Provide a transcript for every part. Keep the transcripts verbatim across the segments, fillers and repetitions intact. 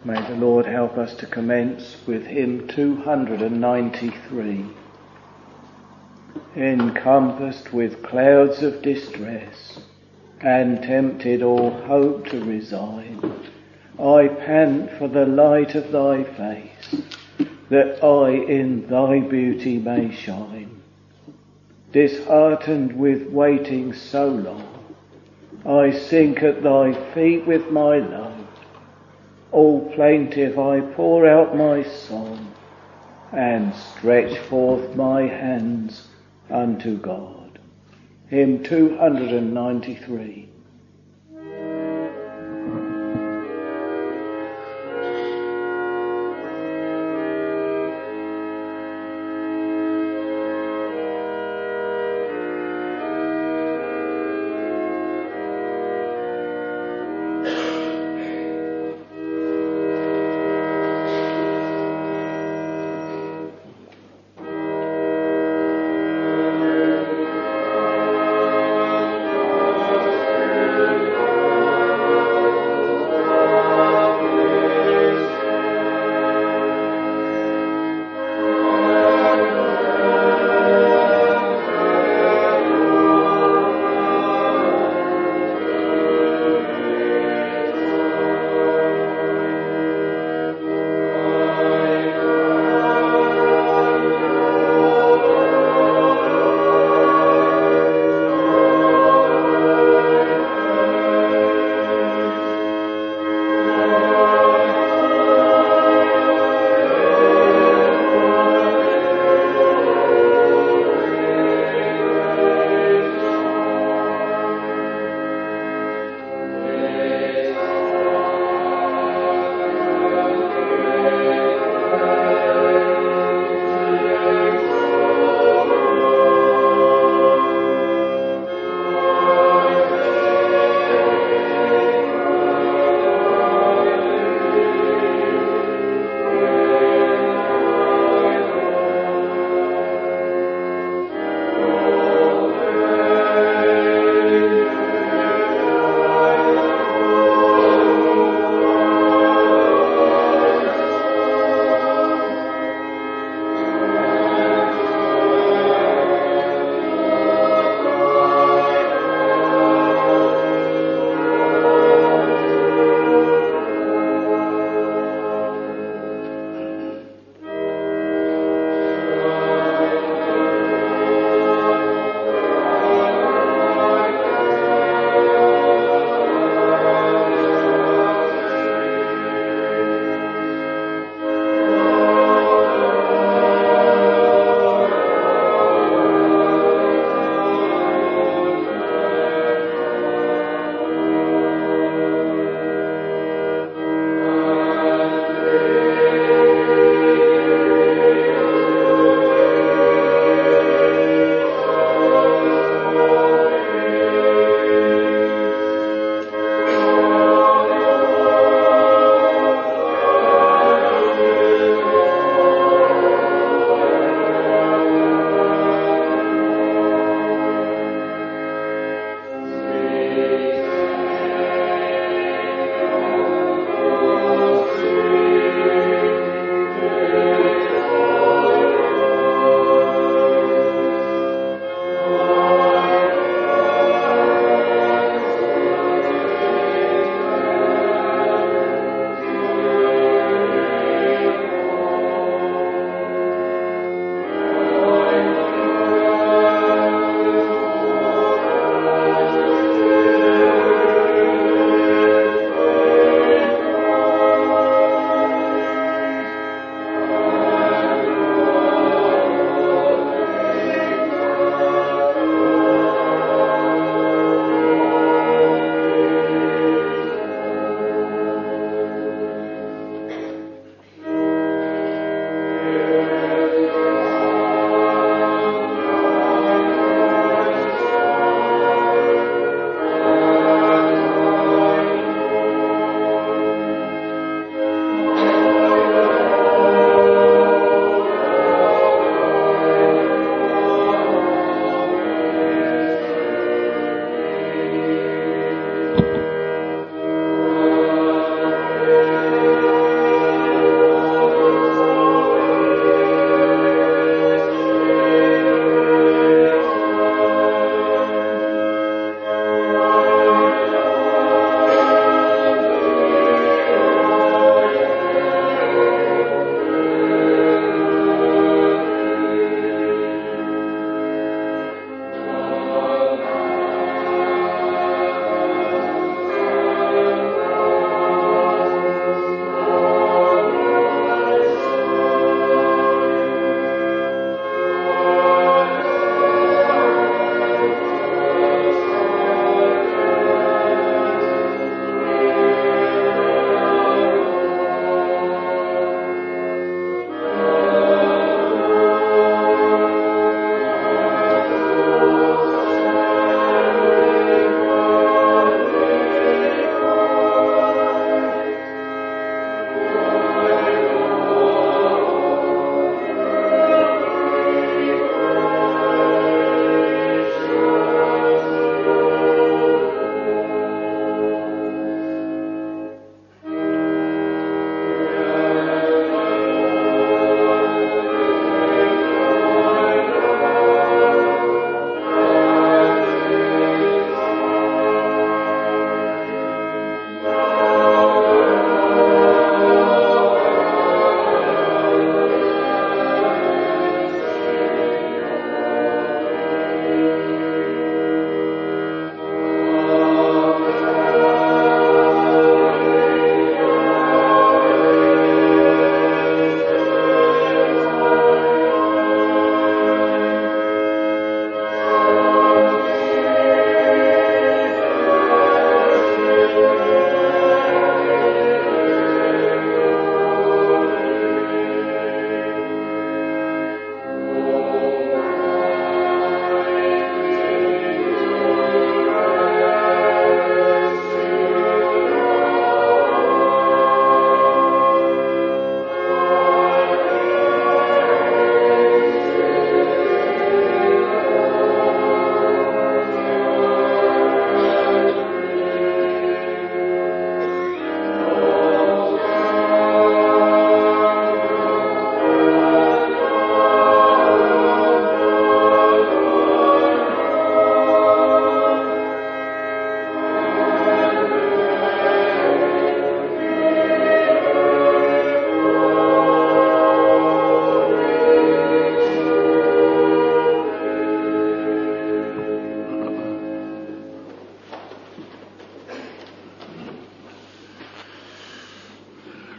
May the Lord help us to commence with hymn two hundred ninety-three. Encompassed with clouds of distress and tempted all hope to resign, I pant for the light of thy face, that I in thy beauty may shine. Disheartened with waiting so long, I sink at thy feet with my load. All plaintive I pour out my song, and stretch forth my hands unto God. Hymn two hundred ninety-three. Thank you.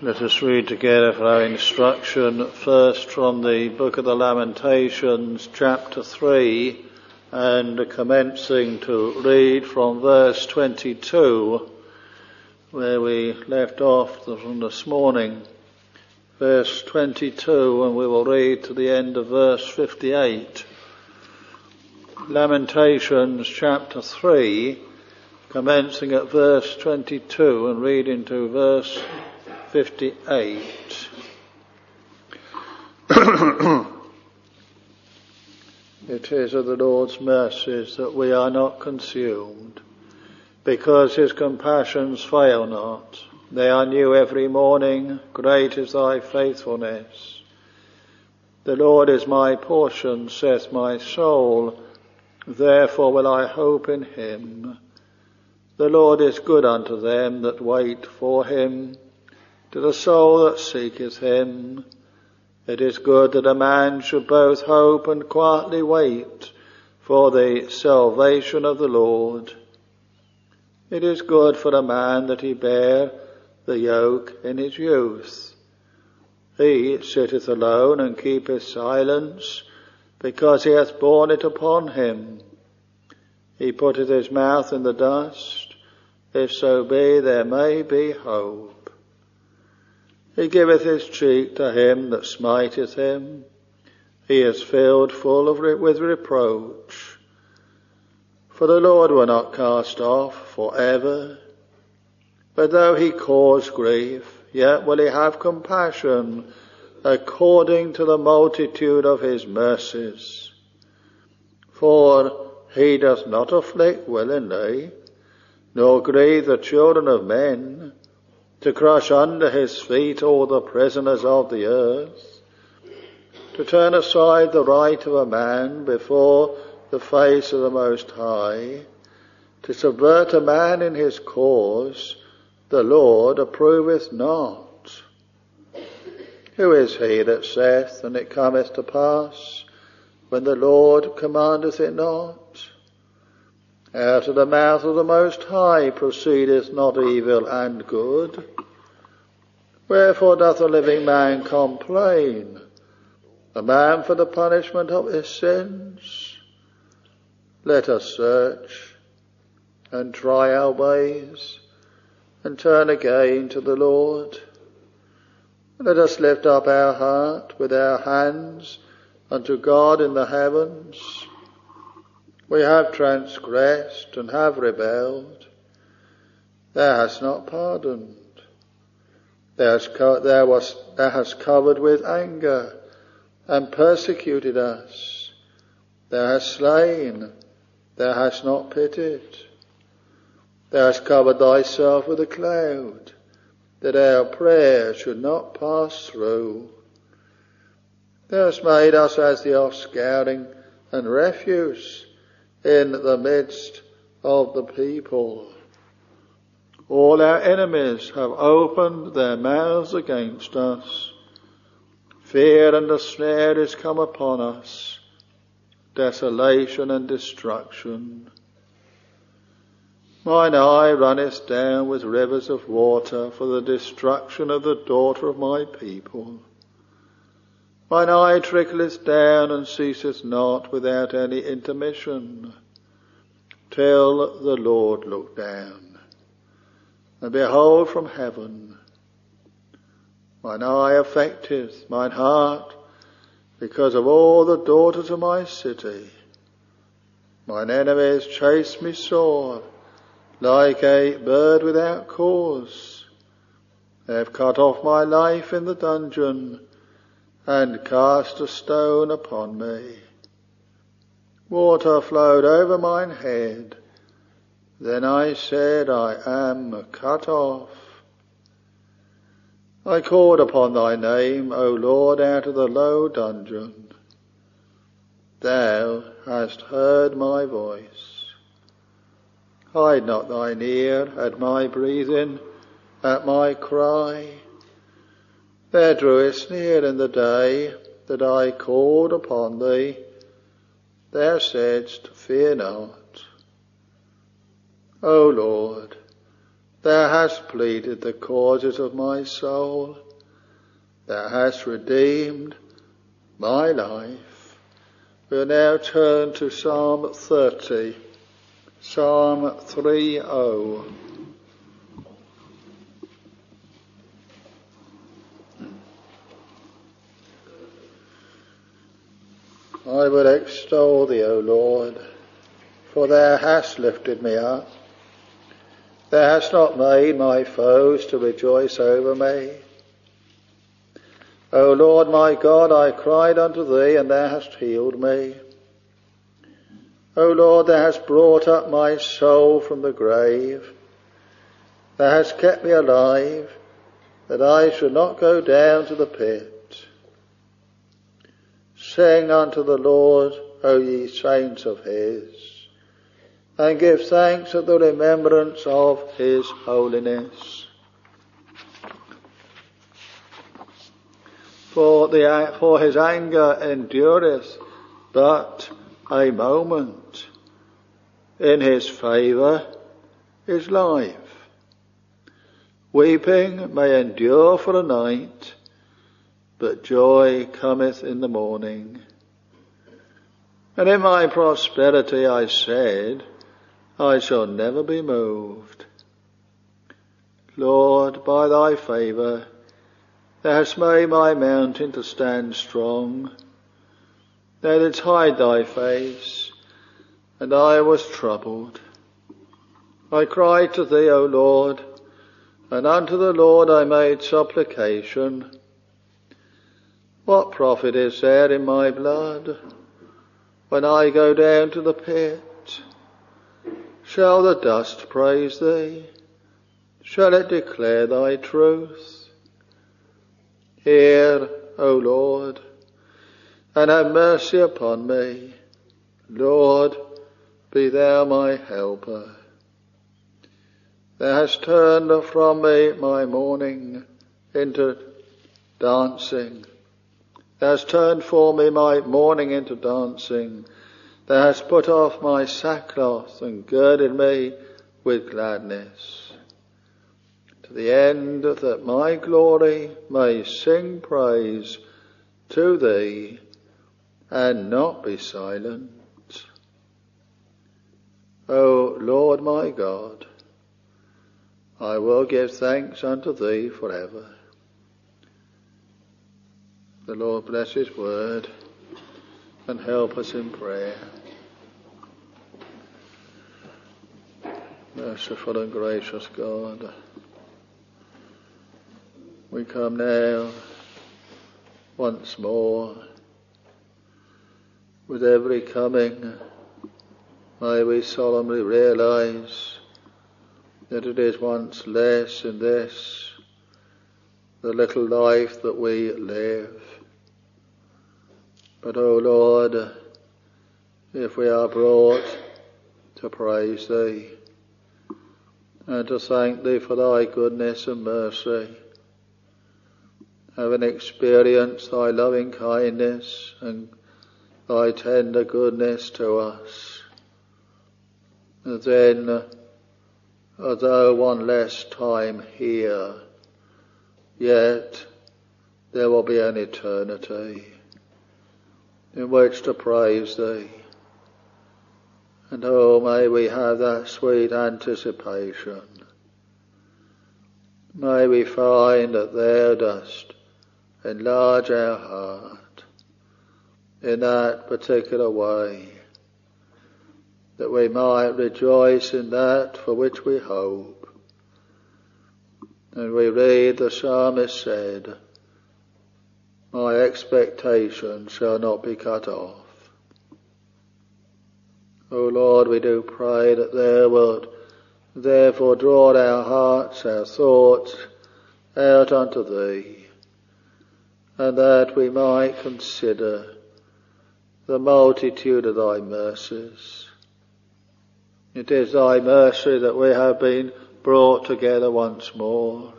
Let us read together for our instruction, first from the book of the Lamentations, chapter three, and commencing to read from verse twenty-two, where we left off from this morning. Verse twenty-two, and we will read to the end of verse fifty-eight. Lamentations, chapter three, commencing at verse twenty-two and reading to verse fifty-eight. It is of the Lord's mercies that we are not consumed, because his compassions fail not. They are new every morning. Great is thy faithfulness. The Lord is my portion, saith my soul. Therefore will I hope in him. The Lord is good unto them that wait for him, to the soul that seeketh him. It is good that a man should both hope and quietly wait for the salvation of the Lord. It is good for a man that he bear the yoke in his youth. He sitteth alone and keepeth silence, because he hath borne it upon him. He putteth his mouth in the dust, if so be there may be hope. He giveth his cheek to him that smiteth him. He is filled full of re- with reproach. For the Lord will not cast off for ever. But though he cause grief, yet will he have compassion according to the multitude of his mercies. For he doth not afflict willingly, nor grieve the children of men, to crush under his feet all the prisoners of the earth, to turn aside the right of a man before the face of the Most High, to subvert a man in his cause, the Lord approveth not. Who is he that saith, and it cometh to pass, when the Lord commandeth it not? Out of the mouth of the Most High proceedeth not evil and good. Wherefore doth a living man complain, a man for the punishment of his sins? Let us search and try our ways, and turn again to the Lord. Let us lift up our heart with our hands unto God in the heavens. We have transgressed and have rebelled. Thou hast not pardoned. Thou hast, co- thou was, thou hast covered with anger and persecuted us. Thou hast slain. Thou hast not pitied. Thou hast covered thyself with a cloud, that our prayer should not pass through. Thou hast made us as the offscouring and refuse in the midst of the people. All our enemies have opened their mouths against us. Fear and a snare is come upon us, desolation and destruction. Mine eye runneth down with rivers of water for the destruction of the daughter of my people. Mine eye trickleth down and ceaseth not without any intermission, till the Lord look down, and behold from heaven. Mine eye affecteth mine heart, because of all the daughters of my city. Mine enemies chase me sore, like a bird without cause. They have cut off my life in the dungeon, and cast a stone upon me. Water flowed over mine head. Then I said, I am cut off. I called upon thy name, O Lord, out of the low dungeon. Thou hast heard my voice. Hide not thine ear at my breathing, at my cry. Thou drewest near in the day that I called upon thee. Thou saidst, fear not. O Lord, Thou hast pleaded the causes of my soul. Thou hast redeemed my life. We'll now turn to Psalm thirty. Psalm thirty. I will extol thee, O Lord, for thou hast lifted me up. Thou hast not made my foes to rejoice over me. O Lord my God, I cried unto thee, and thou hast healed me. O Lord, thou hast brought up my soul from the grave. Thou hast kept me alive, that I should not go down to the pit. Sing unto the Lord, O ye saints of his, and give thanks at the remembrance of his holiness. For, the, for his anger endureth but a moment. In his favour is life. Weeping may endure for a night, but joy cometh in the morning. And in my prosperity I said, I shall never be moved. Lord, by thy favour, thou hast made my mountain to stand strong. Thou didst hide thy face, and I was troubled. I cried to thee, O Lord, and unto the Lord I made supplication. What profit is there in my blood when I go down to the pit? Shall the dust praise thee? Shall it declare thy truth? Hear, O Lord, and have mercy upon me. Lord, be thou my helper. Thou hast turned from me my mourning into dancing. Thou hast turned for me my mourning into dancing. Thou hast put off my sackcloth and girded me with gladness, to the end that my glory may sing praise to thee and not be silent. O Lord my God, I will give thanks unto thee forever. The Lord bless his word and help us in prayer. Merciful and gracious God, we come now once more. With every coming, may we solemnly realise that it is once less in this, the little life that we live. But, O Lord, if we are brought to praise thee and to thank thee for thy goodness and mercy, having experienced thy loving kindness and thy tender goodness to us, then, although one less time here, yet there will be an eternity in which to praise thee. And oh, may we have that sweet anticipation. May we find that thou dost enlarge our heart in that particular way, that we might rejoice in that for which we hope. And we read the psalmist said, my expectation shall not be cut off. O Lord, we do pray that thou wilt therefore draw our hearts, our thoughts out unto thee, and that we might consider the multitude of thy mercies. It is thy mercy that we have been brought together once more.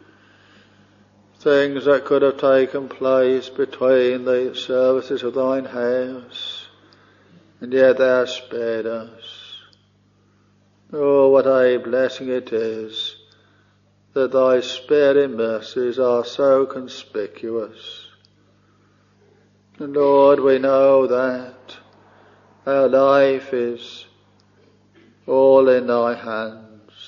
Things that could have taken place between the services of thine house, and yet thou spared us. Oh, what a blessing it is that thy sparing mercies are so conspicuous. And Lord, we know that our life is all in thy hands.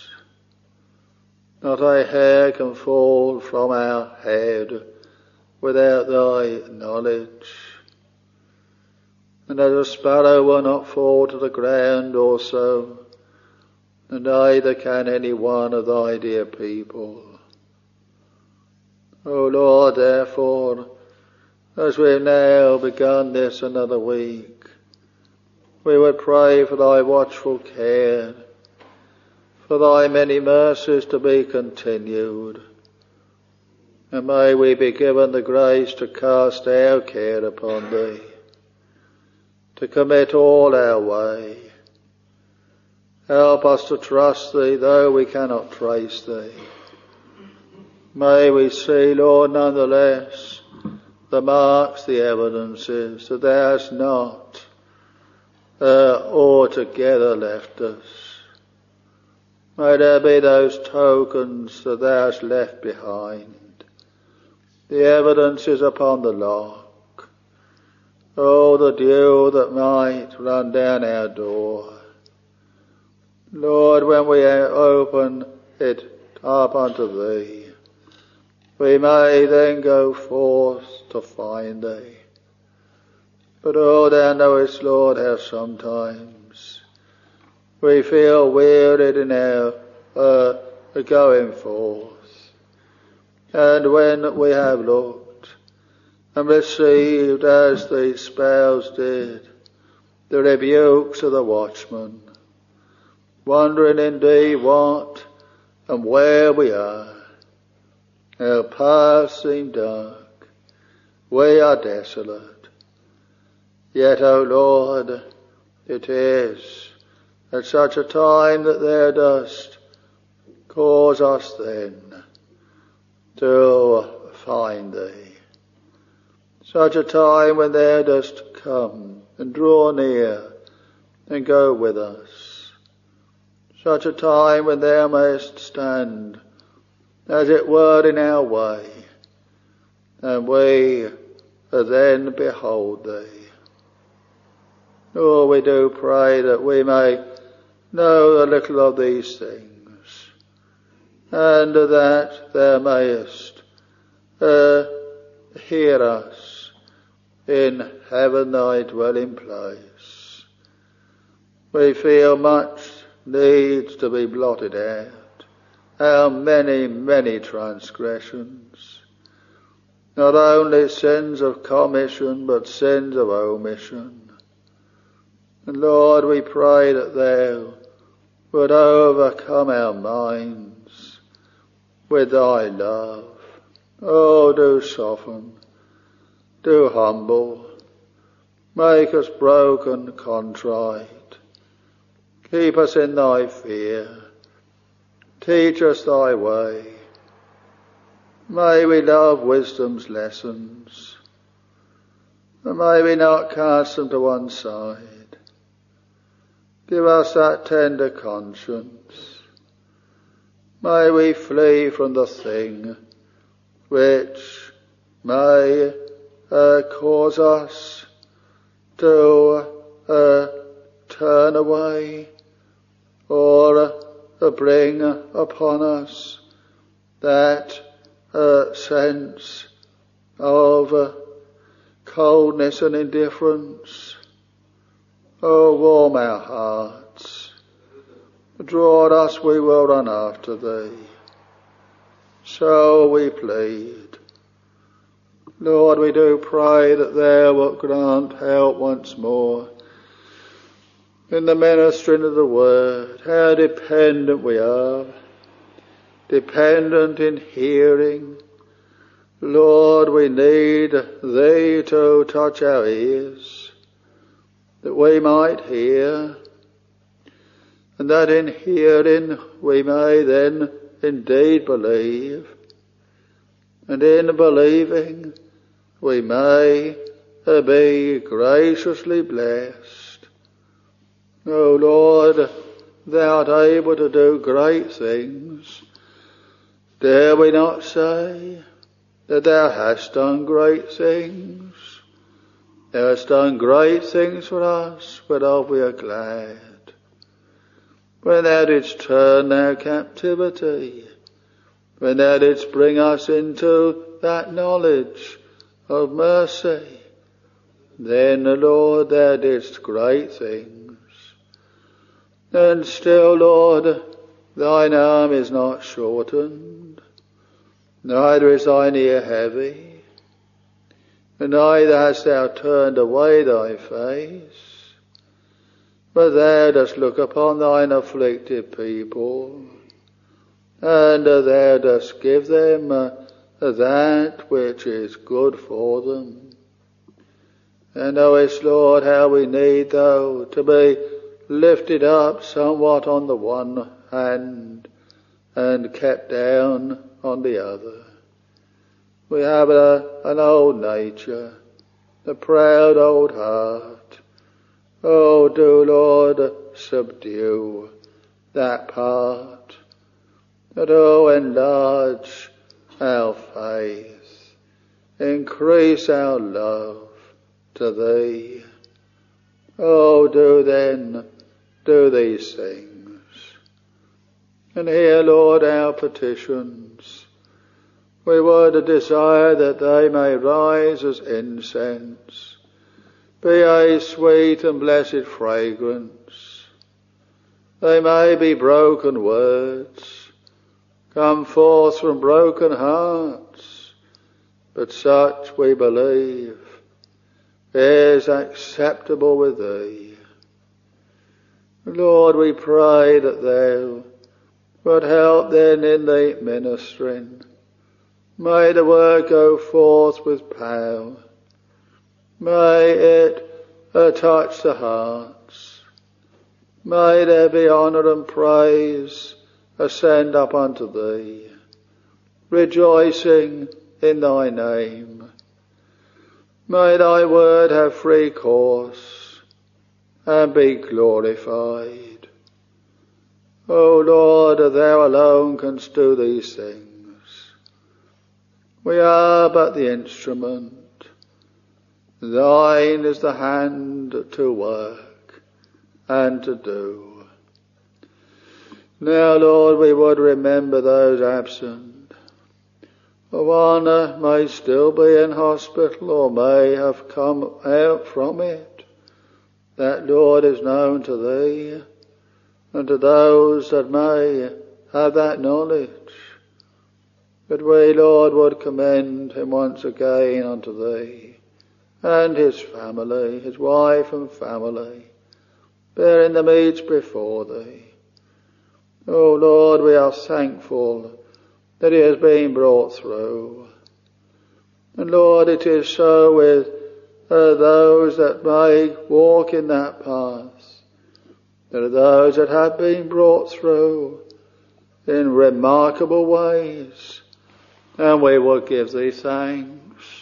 Not a hair can fall from our head without thy knowledge. And as a sparrow will not fall to the ground also, and neither can any one of thy dear people. O Lord, therefore, as we have now begun this another week, we would pray for thy watchful care, for thy many mercies to be continued, and may we be given the grace to cast our care upon thee, to commit all our way. Help us to trust thee, though we cannot trace thee. May we see, Lord, nonetheless, the marks, the evidences that thou hast not uh, altogether left us. May there be those tokens that thou hast left behind, the evidences upon the lock, oh, the dew that might run down our door. Lord, when we open it up unto thee, we may then go forth to find thee. But oh, thou knowest, Lord, how sometimes we feel wearied in our uh, going forth. And when we have looked and received, as the spouse did, the rebukes of the watchman, wondering indeed what and where we are, our paths seem dark, we are desolate. Yet, O Lord, it is at such a time that thou dost cause us then to find thee. Such a time when thou dost come and draw near and go with us. Such a time when thou mayest stand, as it were, in our way, and we then behold thee. Oh, we do pray that we may know a little of these things, and that thou mayest uh, hear us in heaven, thy dwelling place. We feel much needs to be blotted out, our many, many transgressions, not only sins of commission, but sins of omission. And Lord, we pray that thou would overcome our minds with thy love. Oh, do soften, do humble, make us broken, contrite, keep us in thy fear, teach us thy way. May we love wisdom's lessons, and may we not cast them to one side. Give us that tender conscience. May we flee from the thing which may uh, cause us to uh, turn away, or uh, bring upon us that uh, sense of uh, coldness and indifference. Oh, warm our hearts. Draw us, we will run after thee. So we plead. Lord, we do pray that thou wilt grant help once more in the ministering of the word. How dependent we are. Dependent in hearing. Lord, we need thee to touch our ears, that we might hear, and that in hearing we may then indeed believe, and in believing we may be graciously blessed. O Lord, thou art able to do great things Dare we not say that thou hast done great things? Thou hast done great things for us, whereof we are glad. When thou didst turn our captivity, when thou didst bring us into that knowledge of mercy, then, Lord, thou didst great things. And still, Lord, thine arm is not shortened, neither is thine ear heavy, and neither hast thou turned away thy face, but thou dost look upon thine afflicted people, and thou dost give them uh, that which is good for them. And knowest, Lord, how we need, though, to be lifted up somewhat on the one hand and kept down on the other. We have a, an old nature, a proud old heart. Oh, do, Lord, subdue that part, that, oh, enlarge our faith, increase our love to Thee. Oh, do then, do these things. And hear, Lord, our petitions. We would desire that they may rise as incense, be a sweet and blessed fragrance. They may be broken words, come forth from broken hearts, but such, we believe, is acceptable with Thee. Lord, we pray that Thou would help then in the ministering. May the word go forth with power. May it uh, touch the hearts. May there be honour and praise ascend up unto Thee, rejoicing in Thy name. May Thy word have free course and be glorified. O Lord, Thou alone canst do these things. We are but the instrument. Thine is the hand to work and to do. Now, Lord, we would remember those absent. One may still be in hospital or may have come out from it. That, Lord, is known to Thee and to those that may have that knowledge. But we, Lord, would commend him once again unto Thee, and his family, his wife and family, bearing them each before Thee. O Lord, we are thankful that he has been brought through. And Lord, it is so with uh, those that may walk in that path. There are those that have been brought through in remarkable ways, and we will give Thee thanks.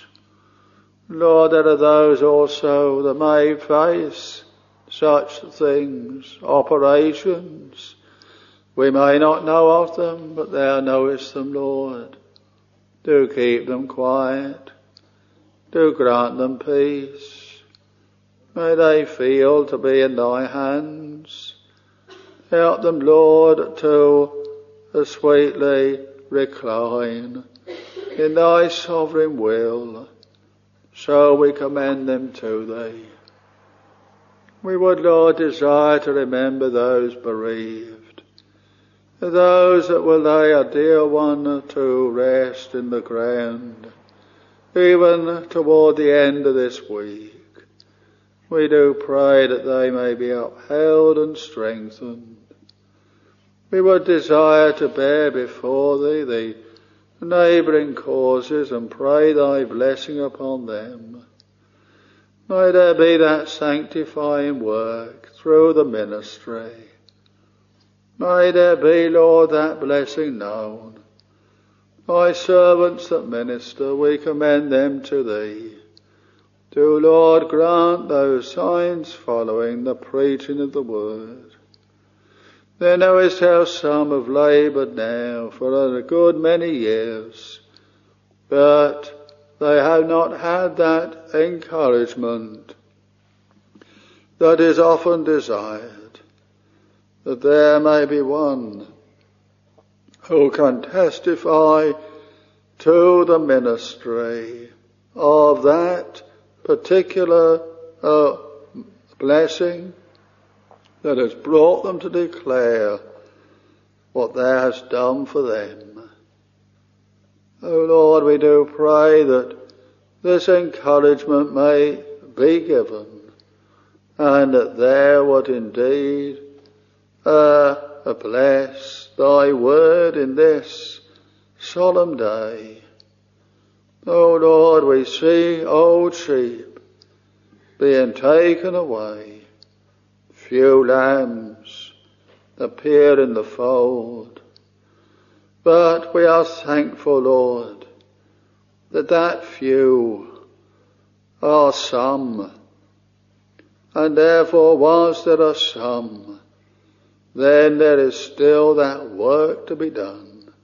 Lord, there are those also that may face such things, operations. We may not know of them, but Thou knowest them, Lord. Do keep them quiet. Do grant them peace. May they feel to be in Thy hands. Help them, Lord, to sweetly recline in Thy sovereign will. So we commend them to Thee. We would, Lord, desire to remember those bereaved, those that will lay a dear one to rest in the ground, even toward the end of this week. We do pray that they may be upheld and strengthened. We would desire to bear before Thee the neighbouring causes and pray Thy blessing upon them. May there be that sanctifying work through the ministry. May there be, Lord, that blessing known. Thy servants that minister, we commend them to Thee. Do, Lord, grant those signs following the preaching of the word. Thou knowest how some have laboured now for a good many years, but they have not had that encouragement that is often desired, that there may be one who can testify to the ministry of that particular uh, blessing that has brought them to declare what Thou hast done for them. O Lord, we do pray that this encouragement may be given, and that Thou would indeed uh, bless Thy word in this solemn day. O Lord, we see old sheep being taken away, few lambs appear in the fold, but we are thankful, Lord, that that few are some, and therefore whilst there are some, then there is still that work to be done.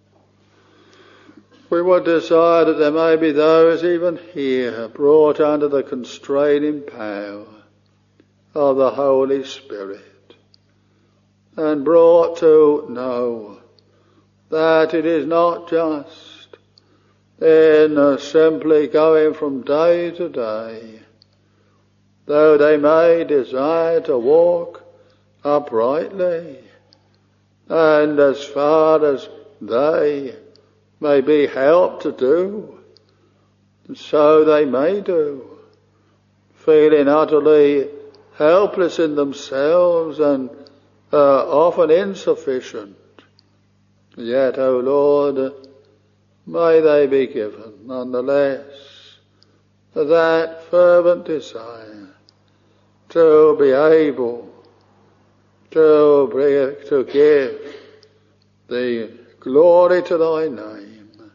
We would desire that there may be those even here brought under the constraining power of the Holy Spirit, and brought to know that it is not just in uh, simply going from day to day, though they may desire to walk uprightly, and as far as they may be helped to do, so they may do, feeling utterly helpless in themselves and uh, often insufficient. Yet, O Lord, may they be given, nonetheless, that fervent desire to be able to, bring, to give the glory to Thy name.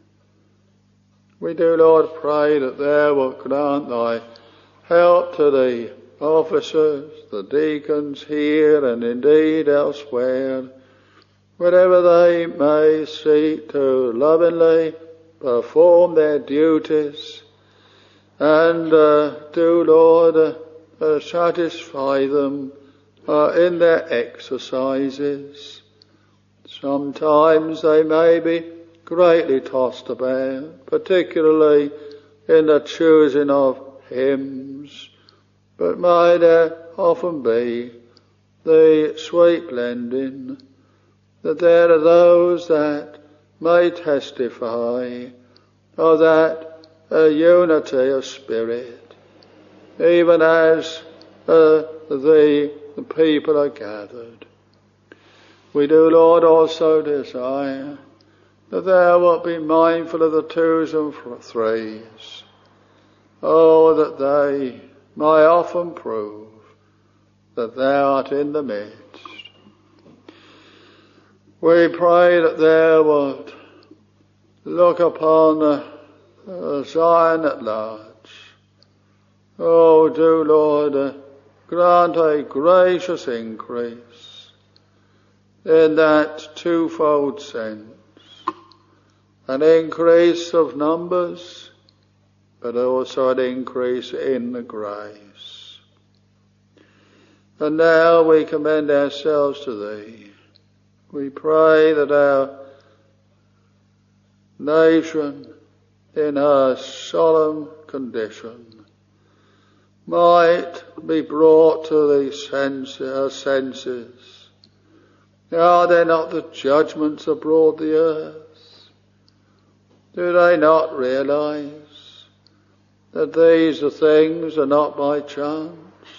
We do, Lord, pray that Thou wilt grant Thy help to the officers, the deacons here and indeed elsewhere, wherever they may seek to lovingly perform their duties, and uh, do, Lord, uh, uh, satisfy them uh, in their exercises. Sometimes they may be greatly tossed about, particularly in the choosing of hymns, but may there often be the sweet blending, that there are those that may testify of that uh, unity of spirit, even as uh, the, the people are gathered. We do, Lord, also desire that Thou wilt be mindful of the twos and threes. Oh, that they may often prove that Thou art in the midst. We pray that Thou wilt look upon uh, Zion at large. Oh, do, Lord, uh, grant a gracious increase in that twofold sense. An increase of numbers, but also an increase in the grace. And now we commend ourselves to Thee. We pray that our nation, in her solemn condition, might be brought to the sense, her senses. Are there not the judgments abroad the earth? Do they not realize that these are things are not by chance?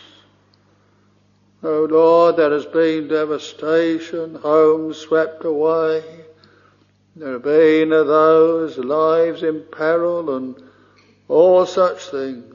Oh Lord, there has been devastation, homes swept away. There have been those lives in peril and all such things.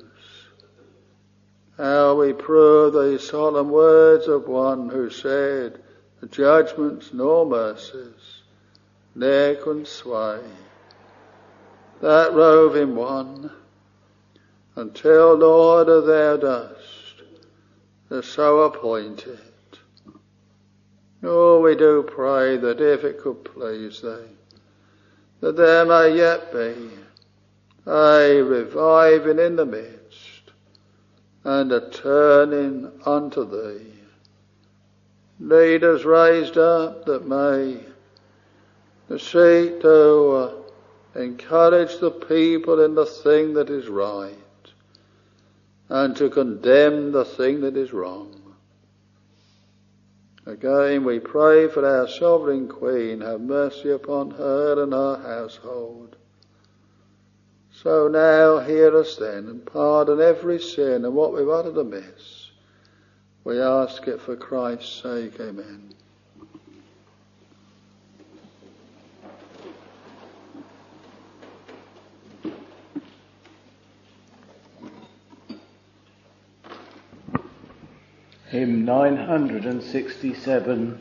How we prove the solemn words of one who said, the judgments nor mercies ne'er can sway. That roving one, until, Lord, Thou dost, so appoint it. Oh, we do pray that if it could please thee, that there may yet be a reviving in the midst, and a turning unto thee. Leaders raised up that may seek to uh, encourage the people in the thing that is right, and to condemn the thing that is wrong. Again we pray for our sovereign Queen, have mercy upon her and her household. So now hear us then, and pardon every sin and what we've uttered amiss. We ask it for Christ's sake. Amen. Hymn nine hundred sixty-seven.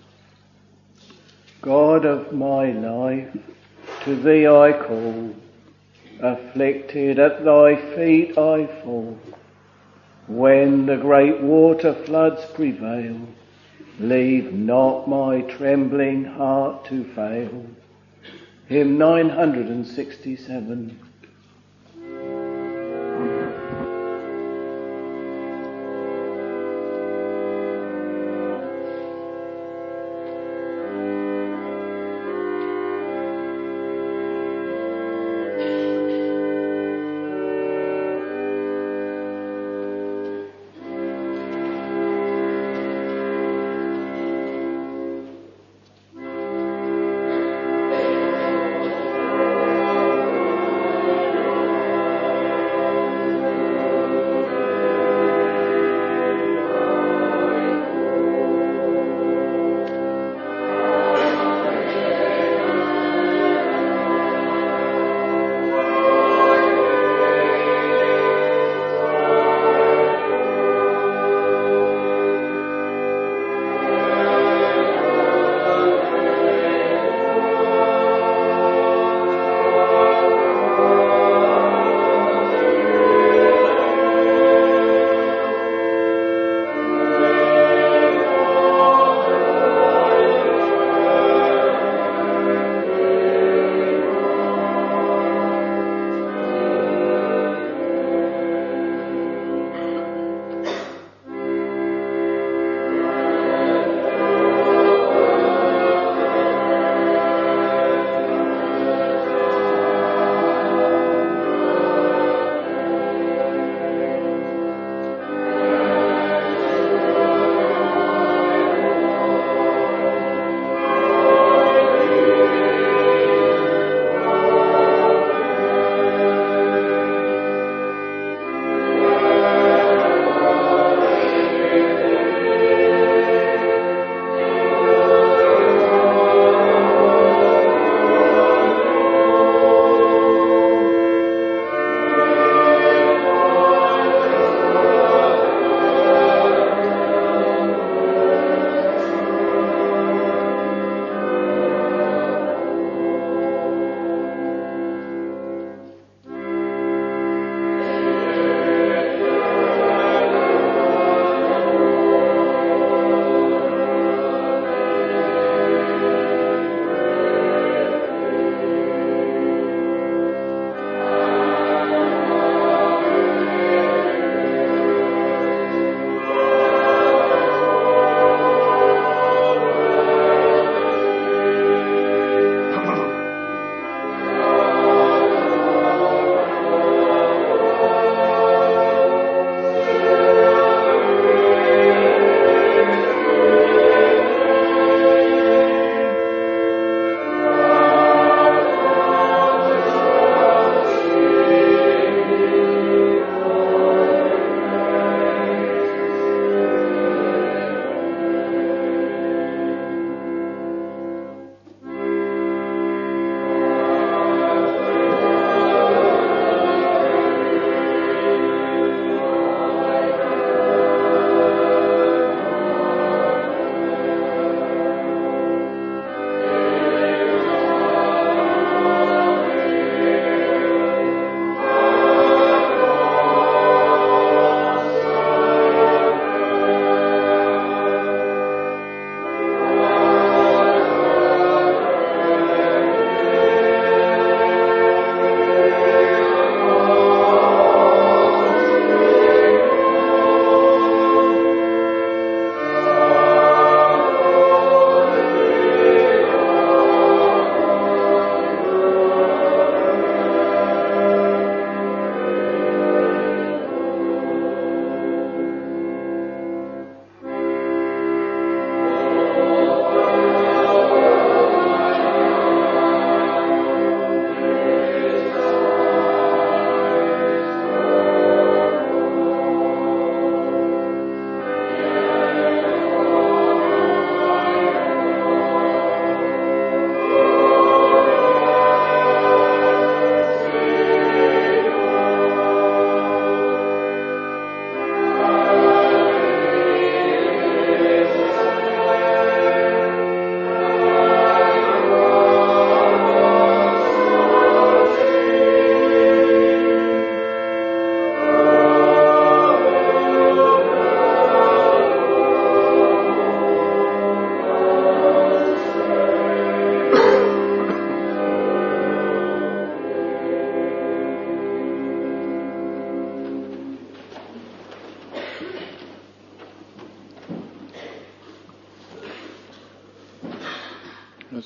God of my life, to thee I call, afflicted at thy feet I fall. When the great water floods prevail, leave not my trembling heart to fail. Hymn nine hundred sixty-seven.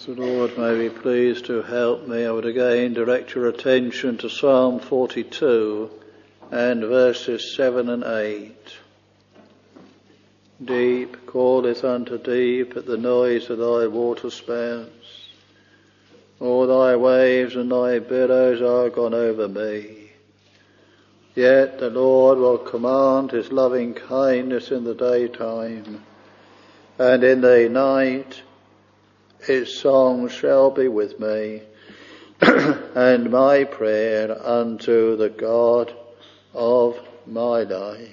The Lord may be pleased to help me. I would again direct your attention to Psalm forty-two and verses seven and eight. Deep calleth unto deep at the noise of thy waterspouts. All thy waves and thy billows are gone over me. Yet the Lord will command his loving kindness in the daytime, and in the night his song shall be with me, and my prayer unto the God of my life.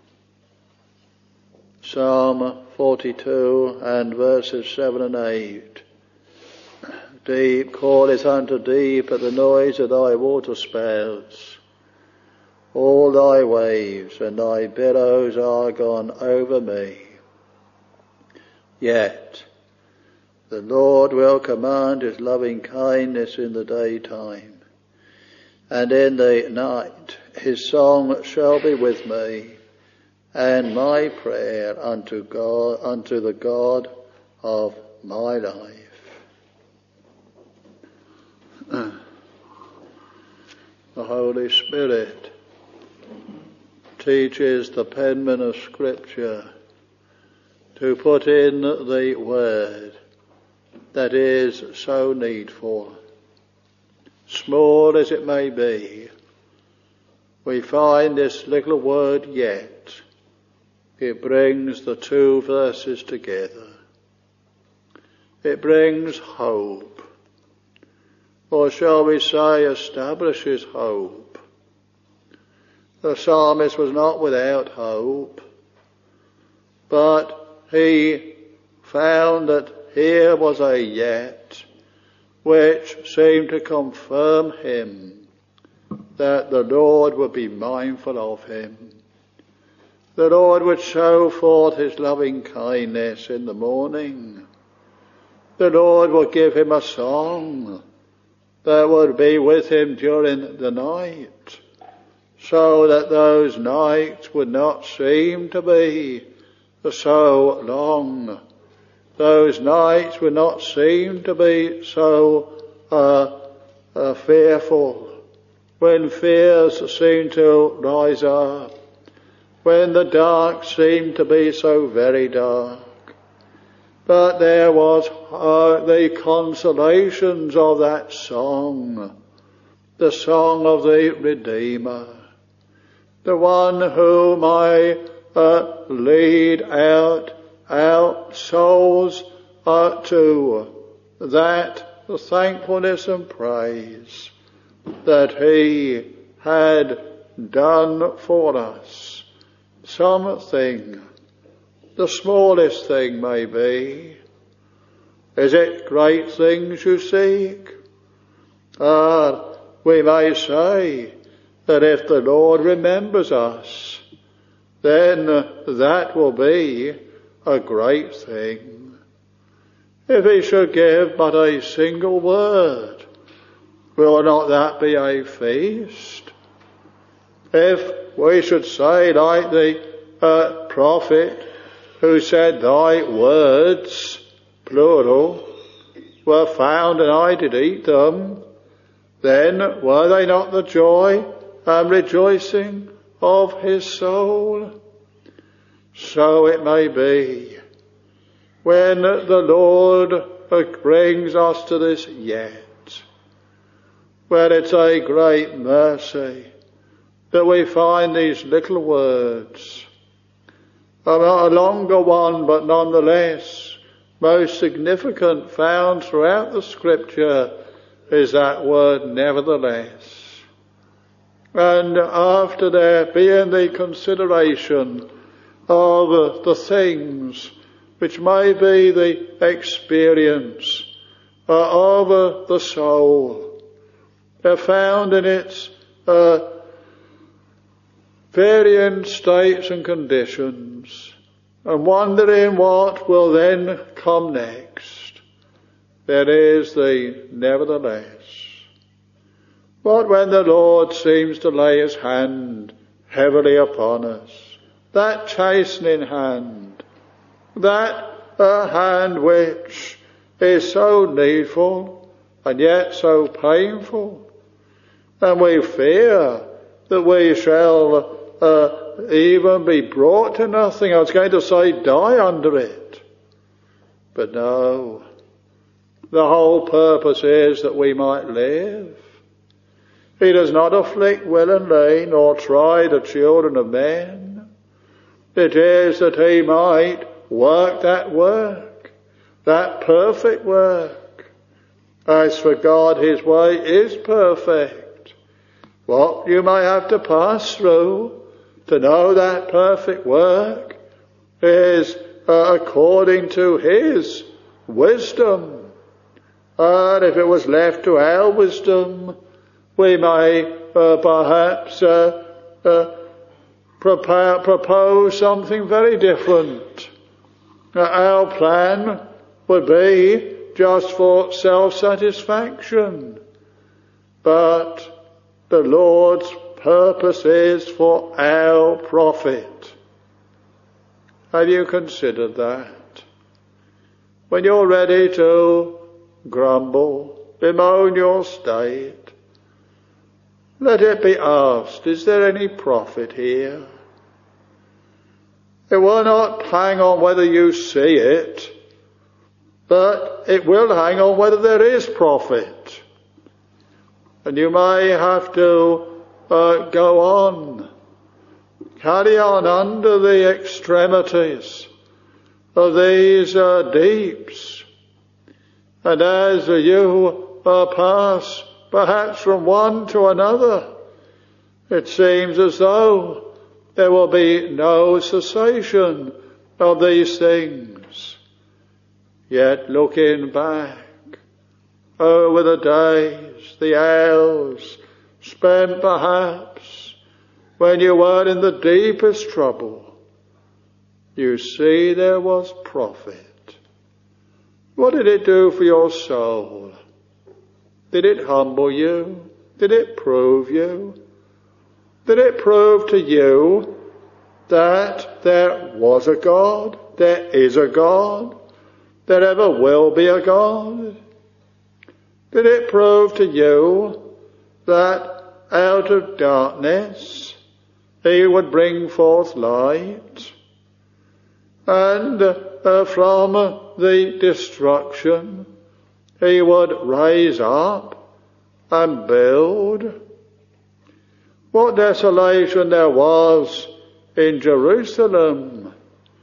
Psalm forty-two and verses seven and eight. Deep calleth unto deep at the noise of thy waterspouts. All thy waves and thy billows are gone over me. Yet the Lord will command his loving kindness in the daytime, and in the night his song shall be with me, and my prayer unto God, unto the God of my life. The Holy Spirit teaches the penman of Scripture to put in the word that is so needful. Small as it may be, we find this little word yet. It brings the two verses together. It brings hope, or shall we say establishes hope. The psalmist was not without hope, but he found that here was a yet which seemed to confirm him that the Lord would be mindful of him. The Lord would show forth his loving kindness in the morning. The Lord would give him a song that would be with him during the night, so that those nights would not seem to be so long. Those nights would not seem to be so uh, uh, fearful, when fears seem to rise up, when the dark seemed to be so very dark. But there was uh, the consolations of that song, the song of the Redeemer, the one whom I uh, lead out our souls uh, to that thankfulness and praise that he had done for us something, the smallest thing may be. Is it great things you seek? Ah, we may say that if the Lord remembers us, then that will be a great thing. If he should give but a single word, will not that be a feast? If we should say like the uh, prophet who said, thy words, plural, were found and I did eat them, then were they not the joy and rejoicing of his soul? So it may be when the Lord brings us to this yet, when it's a great mercy that we find these little words, a longer one but nonetheless most significant, found throughout the Scripture, is that word nevertheless. And after there being the consideration of the things which may be the experience of the soul, they're found in its uh, varying states and conditions, and wondering what will then come next. There is the nevertheless. But when the Lord seems to lay his hand heavily upon us, that chastening hand, that uh, hand which is so needful and yet so painful. And we fear that we shall uh, even be brought to nothing. I was going to say die under it. But no, the whole purpose is that we might live. He does not afflict willingly, nor try the children of men. It is that he might work that work, that perfect work. As for God, his way is perfect. What you may have to pass through to know that perfect work is uh, according to his wisdom. And if it was left to our wisdom, we may uh, perhaps uh, uh, prepare, propose something very different. Uh, our plan would be just for self-satisfaction. But the Lord's purpose is for our profit. Have you considered that? When you're ready to grumble, bemoan your state, let it be asked, is there any profit here? It will not hang on whether you see it, but it will hang on whether there is profit. And you may have to uh, go on, carry on under the extremities of these uh, deeps. And as you uh, pass perhaps from one to another, it seems as though there will be no cessation of these things. Yet looking back over the days, the hours spent perhaps when you were in the deepest trouble, you see there was profit. What did it do for your soul? Did it humble you? Did it prove you? Did it prove to you that there was a God, there is a God, there ever will be a God? Did it prove to you that out of darkness he would bring forth light, and uh, from the destruction he would raise up and build? What desolation there was in Jerusalem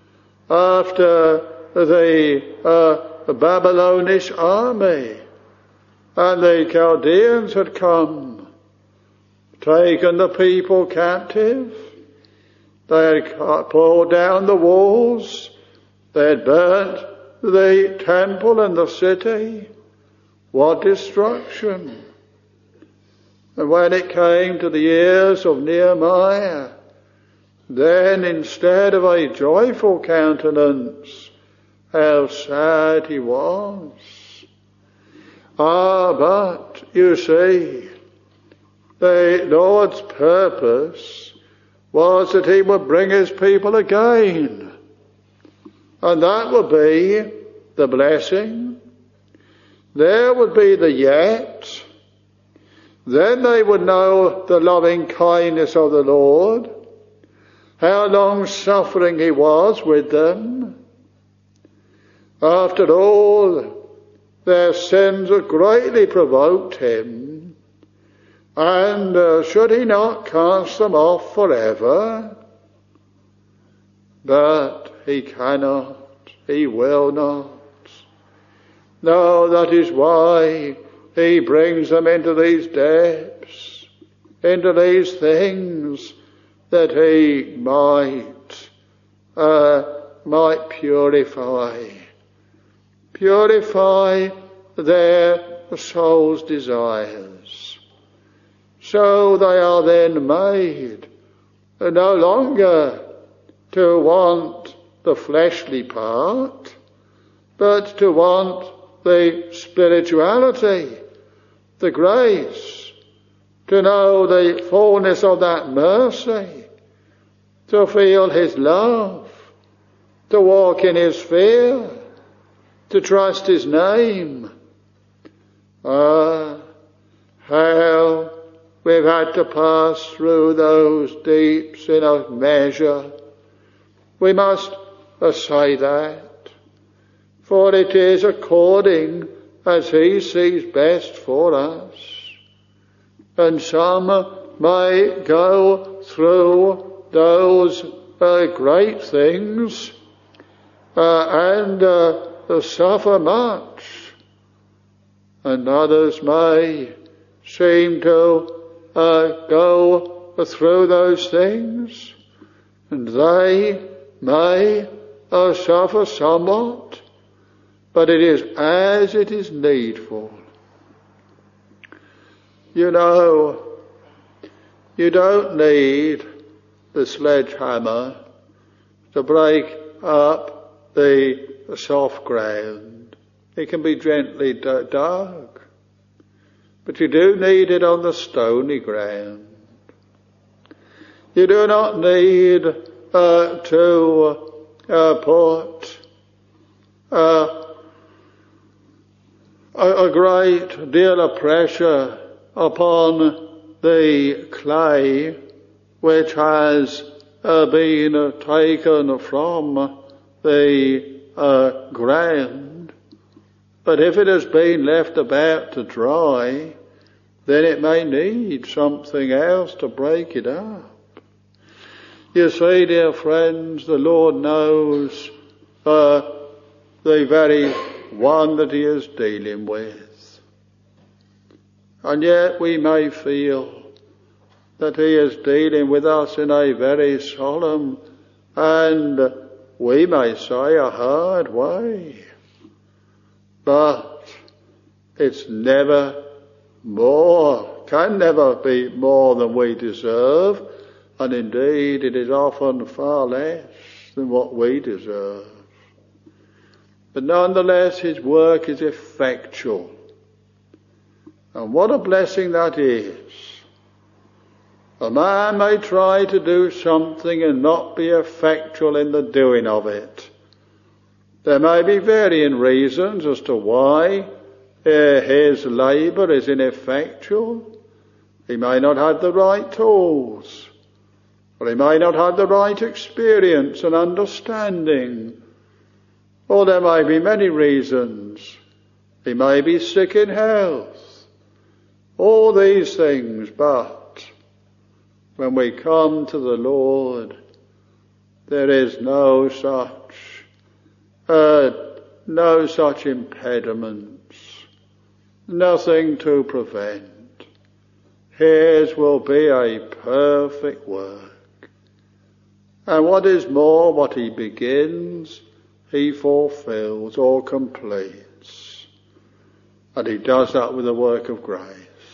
after the uh, Babylonish army and the Chaldeans had come, taken the people captive. They had pulled down the walls. They had burnt the temple and the city. What destruction! And when it came to the ears of Nehemiah, then instead of a joyful countenance, how sad he was. Ah, but you see, the Lord's purpose was that he would bring his people again. And that would be the blessing. There would be the yet. Then they would know the loving kindness of the Lord, how long-suffering he was with them. After all, their sins had greatly provoked him, and uh, should he not cast them off forever? But he cannot, he will not. No, that is why he brings them into these depths, into these things, that he might, uh, might purify, purify their soul's desires. So they are then made no longer to want the fleshly part, but to want the spirituality, the grace, to know the fullness of that mercy, to feel his love, to walk in his fear, to trust his name. Ah, how we've had to pass through those deeps in a measure. We must uh, say that, for it is according as he sees best for us. And some may go through those uh, great things uh, and uh, suffer much, and others may seem to uh, go through those things, and they may uh, suffer somewhat, but it is as it is needful. You know, you don't need the sledgehammer to break up the soft ground. It can be gently dug, but you do need it on the stony ground. You do not need uh, to uh, put uh, a, a great deal of pressure upon the clay which has uh, been uh, taken from the uh, ground. But if it has been left about to dry, then it may need something else to break it up. You see, dear friends, the Lord knows uh, the very one that he is dealing with. And yet we may feel that he is dealing with us in a very solemn and, we may say, a hard way. But it's never more, can never be more than we deserve, and indeed it is often far less than what we deserve. But nonetheless his work is effectual. And what a blessing that is. A man may try to do something and not be effectual in the doing of it. There may be varying reasons as to why uh, his labour is ineffectual. He may not have the right tools, or he may not have the right experience and understanding, or there may be many reasons. He may be sick in health. All these things, but when we come to the Lord, there is no such, uh, no such impediments, nothing to prevent. His will be a perfect work. And what is more, what he begins, he fulfills or completes. And he does that with the work of grace.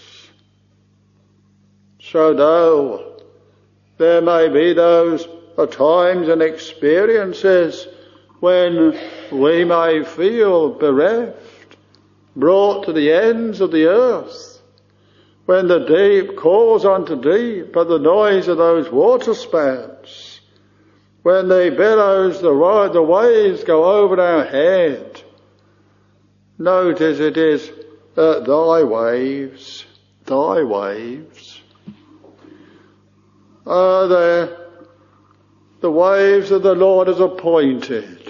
So though there may be those times and experiences when we may feel bereft, brought to the ends of the earth, when the deep calls unto deep at the noise of those water spouts, when the billows, the, the waves go over our head, notice it is uh, thy waves, thy waves, are the, the waves that the Lord has appointed,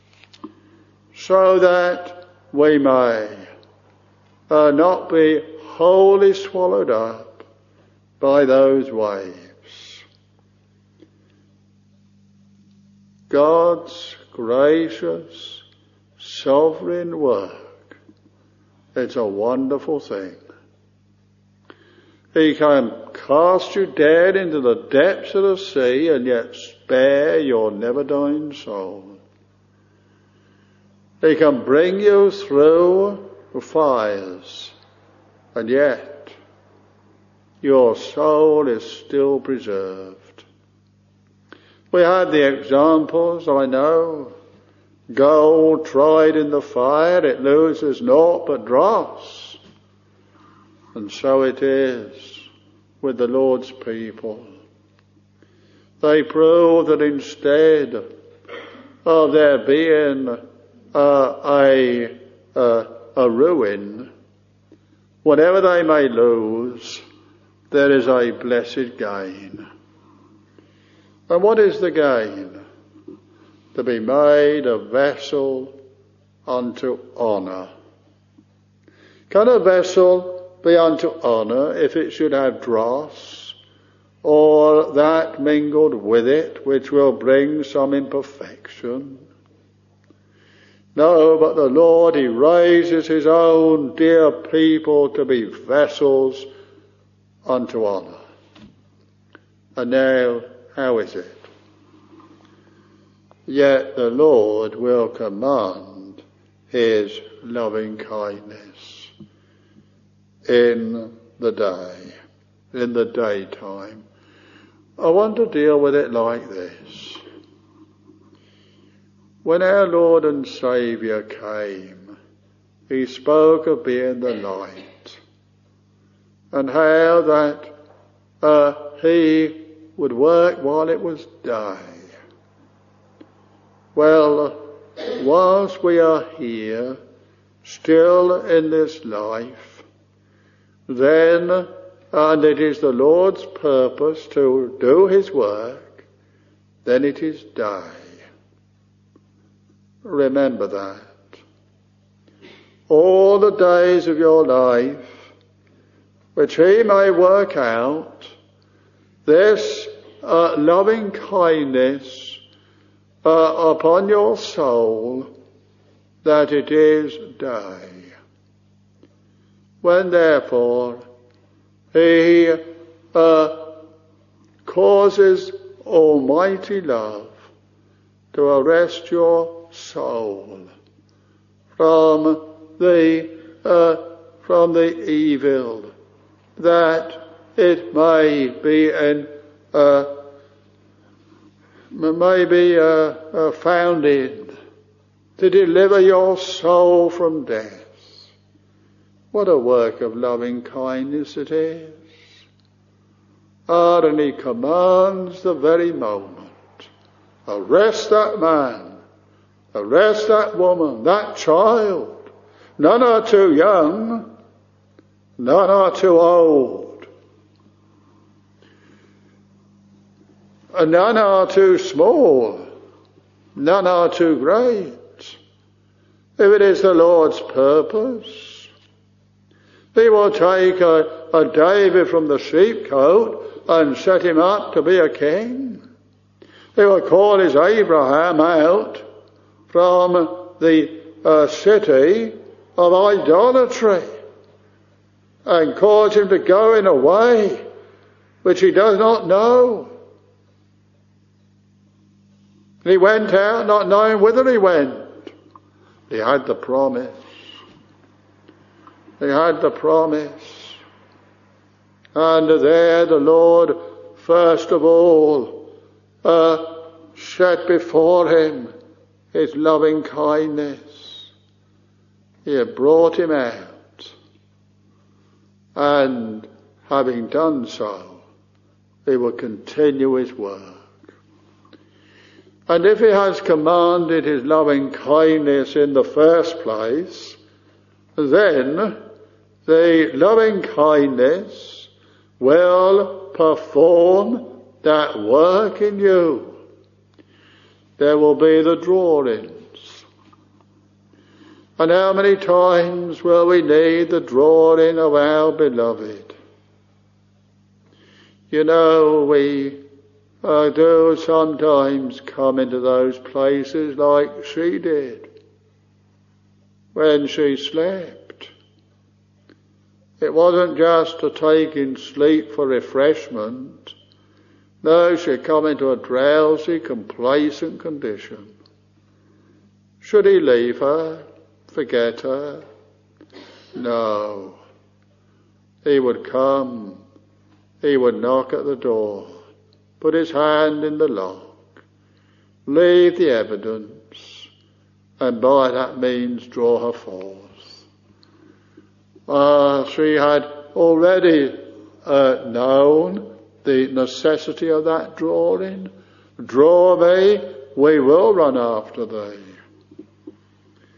so that we may uh, not be wholly swallowed up by those waves. God's gracious, sovereign work, it's a wonderful thing. He can cast you down into the depths of the sea and yet spare your never-dying soul. He can bring you through fires and yet your soul is still preserved. We had the examples, I know. Gold tried in the fire, it loses naught but dross. And so it is with the Lord's people. They prove that instead of there being uh, a, uh, a ruin, whatever they may lose, there is a blessed gain. And what is the gain? To be made a vessel unto honour. Can a vessel be unto honour if it should have dross, or that mingled with it which will bring some imperfection? No, but the Lord, he raises his own dear people to be vessels unto honour. And now, how is it? Yet the Lord will command his loving kindness in the day, in the daytime. I want to deal with it like this. When our Lord and Saviour came, he spoke of being the light, and how that uh, he would work while it was day. Well, whilst we are here, still in this life, then, and it is the Lord's purpose to do his work, then it is day. Remember that. All the days of your life, which he may work out this uh, loving kindness uh, upon your soul, that it is day. When therefore he uh, causes almighty love to arrest your soul from the uh, from the evil, that it may be an uh, may be uh, uh, founded to deliver your soul from death. What a work of loving kindness it is. Ah, and he commands the very moment. Arrest that man. Arrest that woman, that child. None are too young. None are too old. And none are too small. None are too great. If it is the Lord's purpose, he will take a, a David from the sheepcote and set him up to be a king. He will call his Abraham out from the uh, city of idolatry and cause him to go in a way which he does not know. He went out not knowing whither he went. He had the promise. He had the promise. And there the Lord, first of all, uh, set before him his loving kindness. He had brought him out. And having done so, he will continue his work. And if he has commanded his loving kindness in the first place, then the loving kindness will perform that work in you. There will be the drawings. And how many times will we need the drawing of our beloved? You know, we uh, do sometimes come into those places like she did when she slept. It wasn't just to take in sleep for refreshment. No, she'd come into a drowsy, complacent condition. Should he leave her? Forget her? No. He would come. He would knock at the door, put his hand in the lock, leave the evidence, and by that means draw her forth. Uh, she had already uh, known the necessity of that drawing. Draw me, we will run after thee.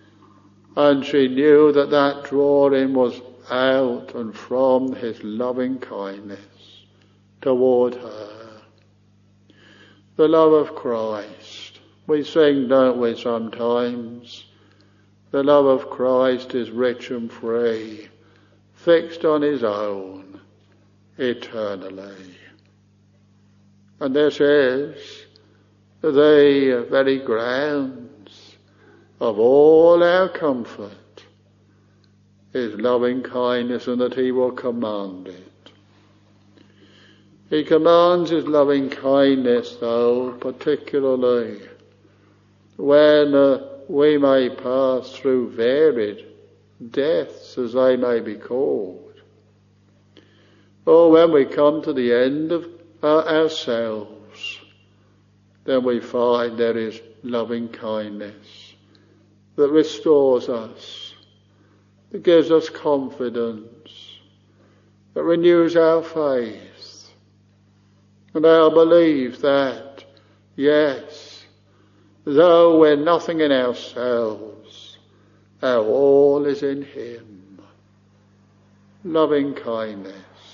And she knew that that drawing was out and from his loving kindness toward her. The love of Christ. We sing, don't we, sometimes? The love of Christ is rich and free, fixed on his own eternally. And this is the very grounds of all our comfort, his loving kindness, and that he will command it. He commands his loving kindness, though, particularly when uh, we may pass through varied deaths, as they may be called, or when we come to the end of uh, ourselves, then we find there is loving kindness that restores us, that gives us confidence, that renews our faith and our belief that, yes, though we're nothing in ourselves, our all is in him. Loving kindness.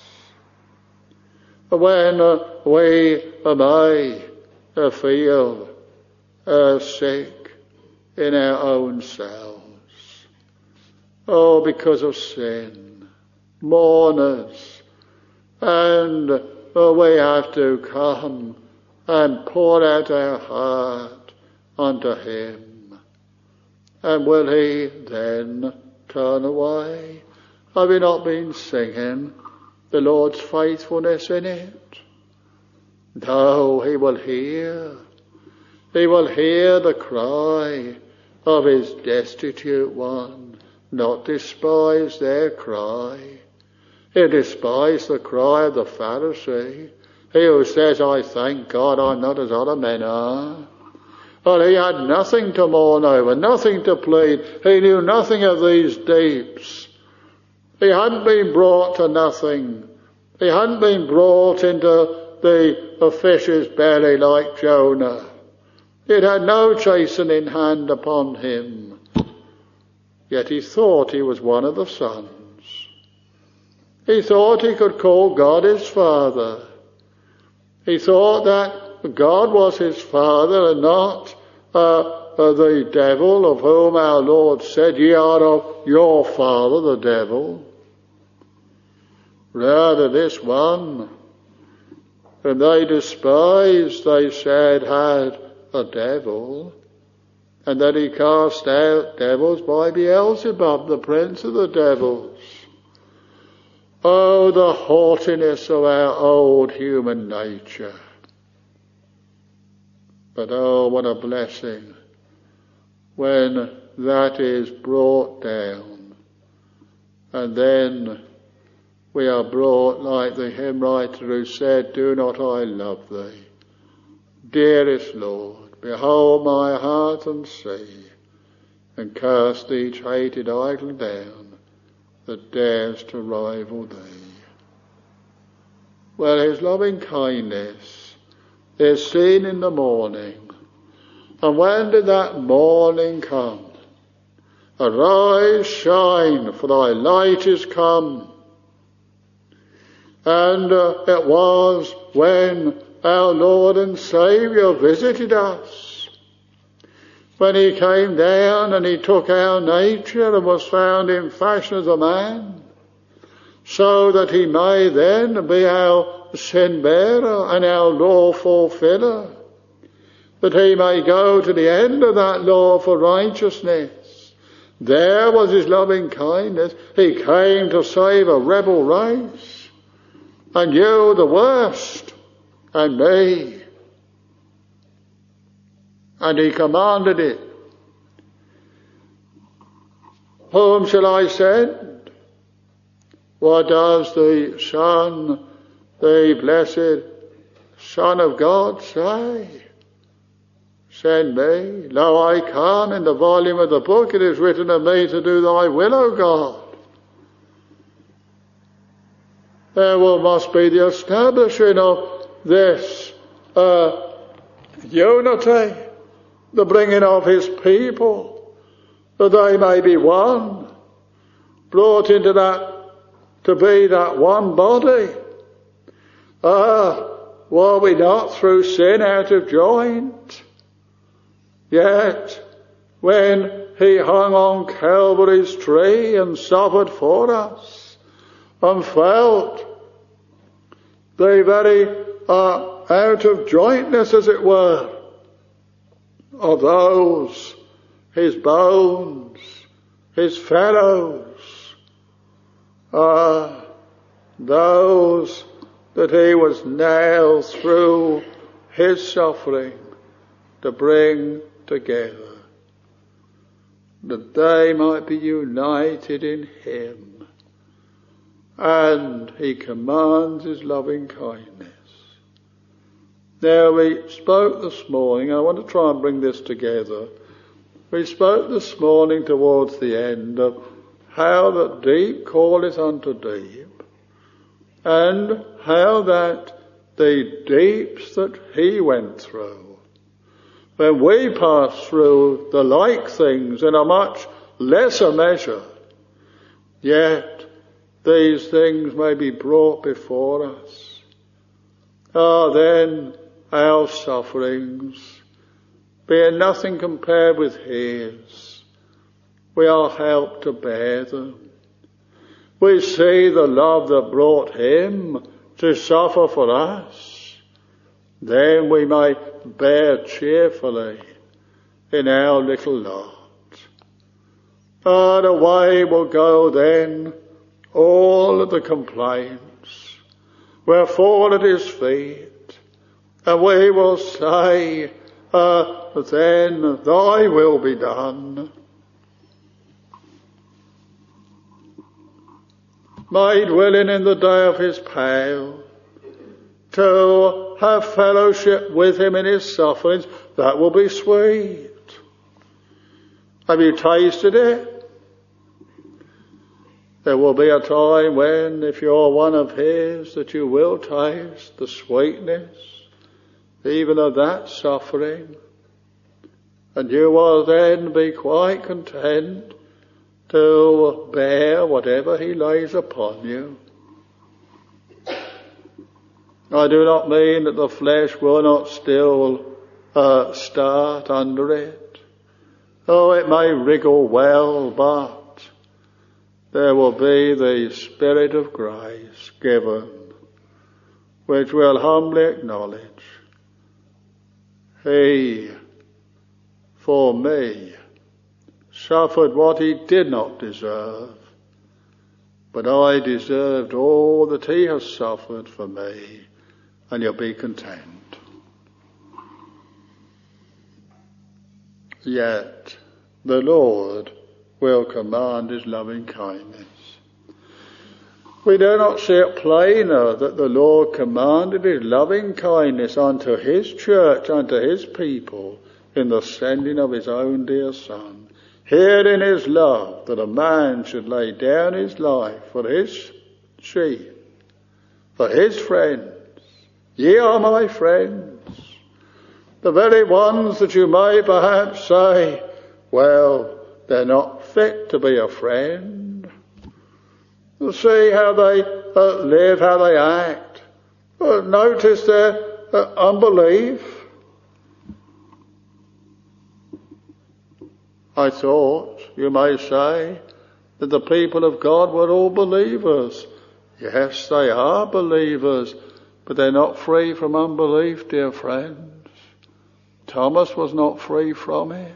When uh, we may uh, feel uh, sick in our own selves, oh, because of sin, mourners, and uh, we have to come and pour out our heart unto him. And will he then turn away? Have we not been singing the Lord's faithfulness in it? No, he will hear. He will hear the cry of his destitute one, not despise their cry. He despised the cry of the Pharisee, he who says, I thank God I'm not as other men are. But he had nothing to mourn over, nothing to plead. He knew nothing of these deeps. He hadn't been brought to nothing. He hadn't been brought into the, the fish's belly like Jonah. It had no chastening hand upon him. Yet he thought he was one of the sons. He thought he could call God his Father. He thought that God was his Father and not uh, uh, the devil, of whom our Lord said, ye are of your father, the devil. Rather, this one whom they despised, they said, had a devil, and that he cast out devils by Beelzebub, the prince of the devils. Oh, the haughtiness of our old human nature. But oh, what a blessing when that is brought down, and then we are brought like the hymn writer who said, do not I love thee, dearest Lord, behold my heart and see, and cast each hated idol down that dares to rival thee. Well, his loving kindness is seen in the morning. And when did that morning come? Arise, shine, for thy light is come. And uh, it was when our Lord and Saviour visited us, when he came down and he took our nature and was found in fashion as a man, so that he may then be our sin bearer and our law fulfiller, that he may go to the end of that law for righteousness. There was his loving kindness. He came to save a rebel race, and you the worst, and me. And he commanded it. Whom shall I send? What does the Son, the blessed Son of God, say? Send me. Lo, I come. In the volume of the book it is written of me to do thy will, O God. There will must be the establishing of this uh, unity, the bringing of his people, that they may be one, brought into that, to be that one body. Ah, were we not through sin out of joint? Yet, when he hung on Calvary's tree and suffered for us, and felt the very uh, out of jointness, as it were, of those, his bones, his fellows, uh, those that he was nailed through his suffering to bring together, that they might be united in him. And he commands his loving kindness. Now, we spoke this morning, I want to try and bring this together. We spoke this morning towards the end of how that deep calleth unto deep, and how that the deeps that he went through, when we pass through the like things in a much lesser measure, yet these things may be brought before us. Ah, then our sufferings, being nothing compared with his, we are helped to bear them. We see the love that brought him to suffer for us. Then we may bear cheerfully in our little lot. And away will go then all of the complaints. We'll fall at his feet, and we will say, uh, then thy will be done. Made willing in the day of his power to have fellowship with him in his sufferings, that will be sweet. Have you tasted it? There will be a time when, if you're one of his, that you will taste the sweetness even of that suffering, and you will then be quite content to bear whatever he lays upon you. I do not mean that the flesh will not still uh, start under it. Oh, it may wriggle well, but there will be the Spirit of grace given, which will humbly acknowledge, he, for me, suffered what he did not deserve, but I deserved all that he has suffered for me, and you'll be content. Yet the Lord will command his loving kindness. We do not see it plainer that the Lord commanded his loving kindness unto his church, unto his people, in the sending of his own dear Son. Herein his love, that a man should lay down his life for his sheep, for his friends. Ye are my friends, the very ones that you may perhaps say, well, they're not fit to be a friend. You see how they uh, live, how they act. Uh, notice their uh, unbelief. I thought you may say that the people of God were all believers. Yes, they are believers, but they're not free from unbelief, dear friends. Thomas was not free from it.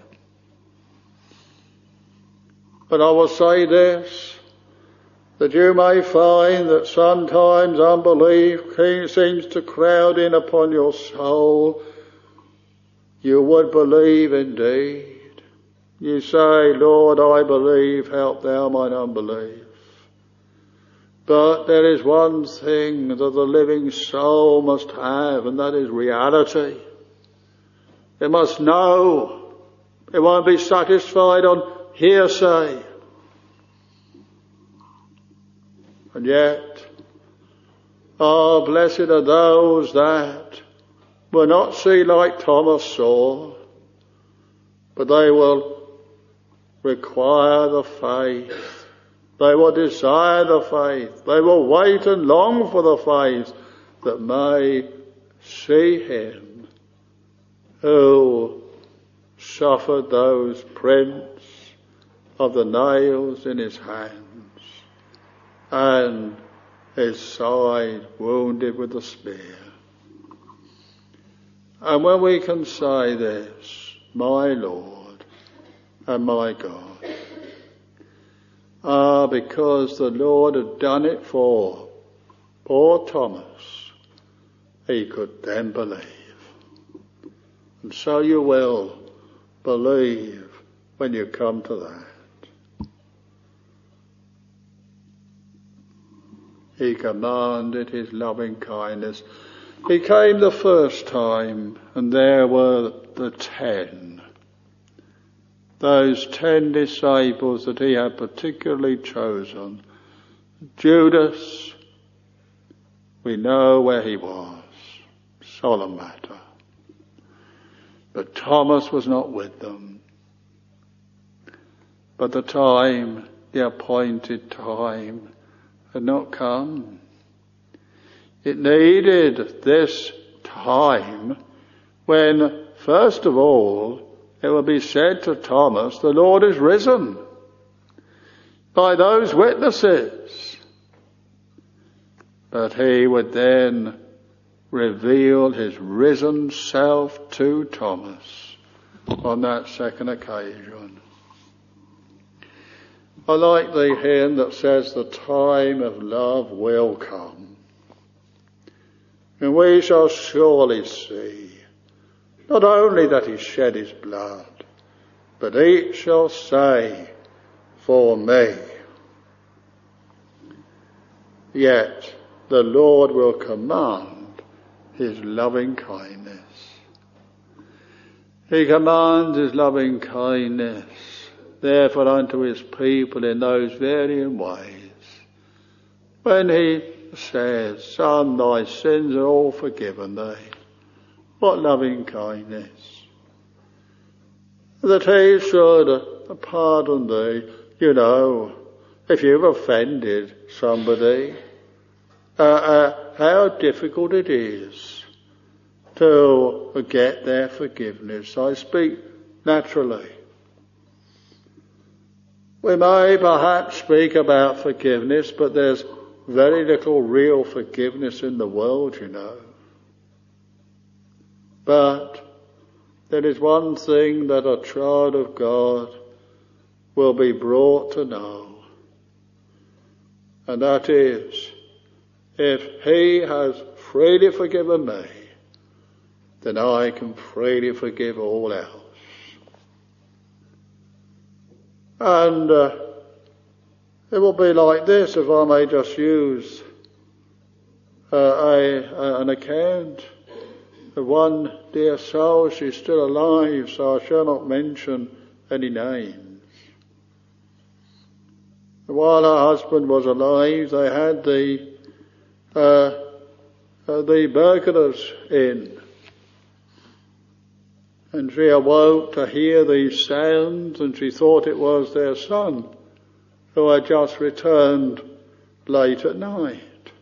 But I will say this, that you may find that sometimes unbelief seems to crowd in upon your soul. You would believe indeed. You say, Lord, I believe, help thou mine unbelief. But there is one thing that the living soul must have, and that is reality. It must know. It won't be satisfied on hearsay. And yet, oh, blessed are those that will not see like Thomas saw, but they will require the faith. They will desire the faith. They will wait and long for the faith that may see him who suffered those prints of the nails in his hands and his side wounded with the spear. And when we can say this, my Lord and my God, ah, because the Lord had done it for poor Thomas, he could then believe. And so you will believe when you come to that. He commanded his loving kindness. He came the first time, and there were the ten. Those ten disciples that he had particularly chosen. Judas, we know where he was. Solemn matter. But Thomas was not with them. But the time, the appointed time, had not come. It needed this time when, first of all, it will be said to Thomas, the Lord is risen, by those witnesses. But he would then reveal his risen self to Thomas on that second occasion. I like the hymn that says the time of love will come, and we shall surely see not only that he shed his blood, but each shall say, for me. Yet the Lord will command his loving kindness. He commands his loving kindness, therefore, unto his people in those varying ways. When he says, Son, thy sins are all forgiven thee. What loving kindness. That he should pardon thee. You know, if you've offended somebody, uh, uh, how difficult it is to get their forgiveness. I speak naturally. We may perhaps speak about forgiveness, but there's very little real forgiveness in the world, you know. But there is one thing that a child of God will be brought to know, and that is, if he has freely forgiven me, then I can freely forgive all else. And uh, it will be like this, if I may just use uh, a, a, an account of one dear soul. She's still alive, so I shall not mention any names. While her husband was alive, they had the uh, uh, the burglars in. And she awoke to hear these sounds, and she thought it was their son, who had just returned late at night.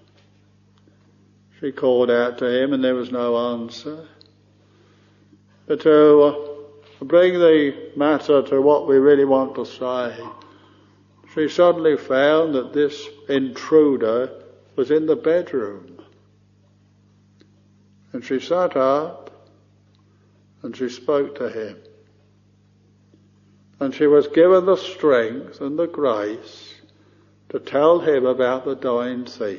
She called out to him, and there was no answer. But to uh, bring the matter to what we really want to say, she suddenly found that this intruder was in the bedroom. And she sat up, and she spoke to him. And she was given the strength and the grace to tell him about the dying thief.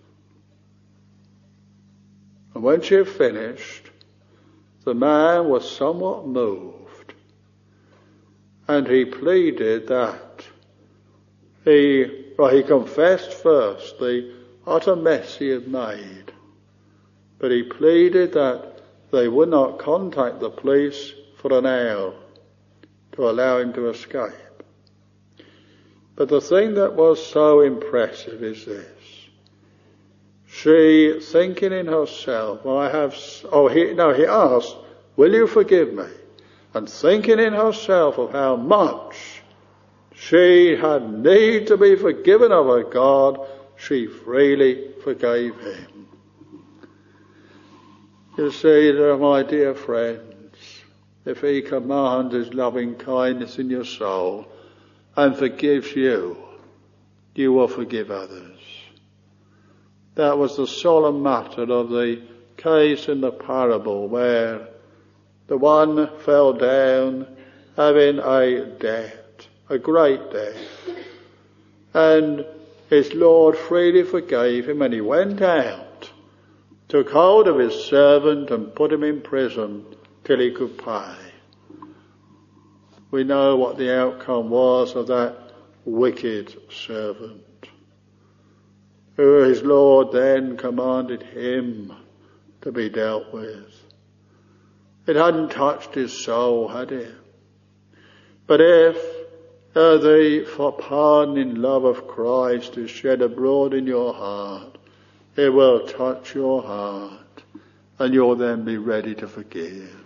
And when she had finished, the man was somewhat moved, and he pleaded that he, well, he confessed first the utter mess he had made, but he pleaded that they would not contact the police for an hour to allow him to escape. But the thing that was so impressive is this. She, thinking in herself, I have, oh, he, no, he asked, will you forgive me? And thinking in herself of how much she had need to be forgiven of her God, she freely forgave him. You see, my dear friends, if he commands his loving kindness in your soul and forgives you, you will forgive others. That was the solemn matter of the case in the parable where the one fell down having a debt, a great debt, and his Lord freely forgave him, and he went out, took hold of his servant and put him in prison till he could pay. We know what the outcome was of that wicked servant, who his Lord then commanded him to be dealt with. It hadn't touched his soul, had it? But if uh, the for pardoning love of Christ is shed abroad in your heart, it will touch your heart, and you'll then be ready to forgive.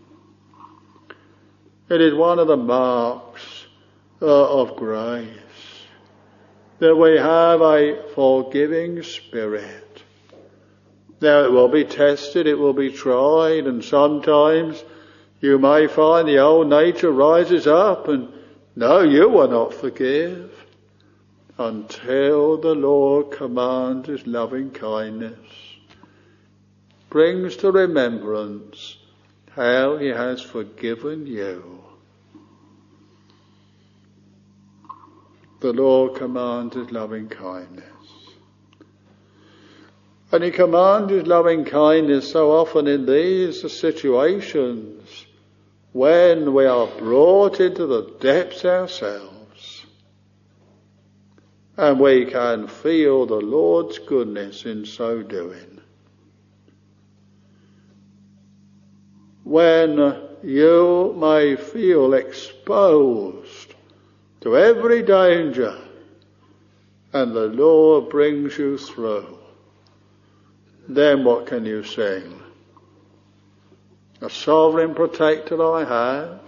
It is one of the marks uh, of grace that we have a forgiving spirit. Now it will be tested, it will be tried, and sometimes you may find the old nature rises up and, no, you will not forgive, until the Lord commands his loving kindness, brings to remembrance how he has forgiven you. The Lord commands his loving kindness. And he commands his loving kindness so often in these situations when we are brought into the depths ourselves and we can feel the Lord's goodness in so doing. When you may feel exposed to every danger and the Lord brings you through, then what can you sing? A sovereign protector I have.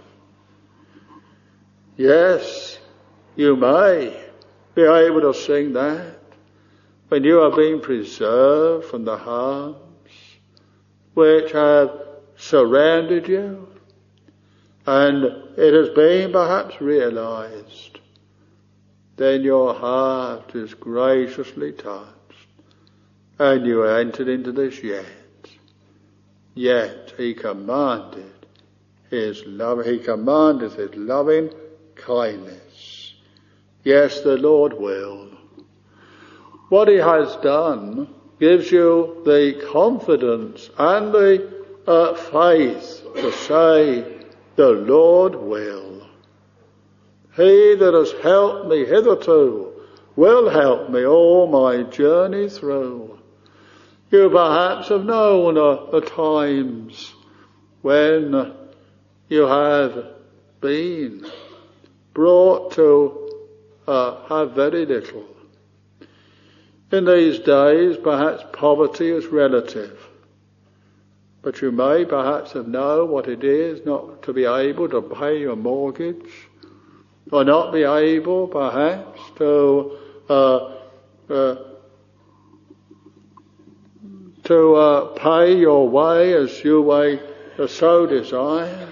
Yes, you may be able to sing that when you are being preserved from the harms which have surrounded you, and it has been perhaps realized. Then your heart is graciously touched, and you entered into this yet. Yet he commanded his love, he commanded his loving kindness. Yes, the Lord will. What he has done gives you the confidence and the uh, faith to say, the Lord will. He that has helped me hitherto will help me all my journey through. You perhaps have known uh, the times when uh, you have been brought to uh, have very little. In these days, perhaps poverty is relative, but you may perhaps have known what it is not to be able to pay your mortgage, or not be able perhaps to uh, uh, to uh, pay your way as you may so desire.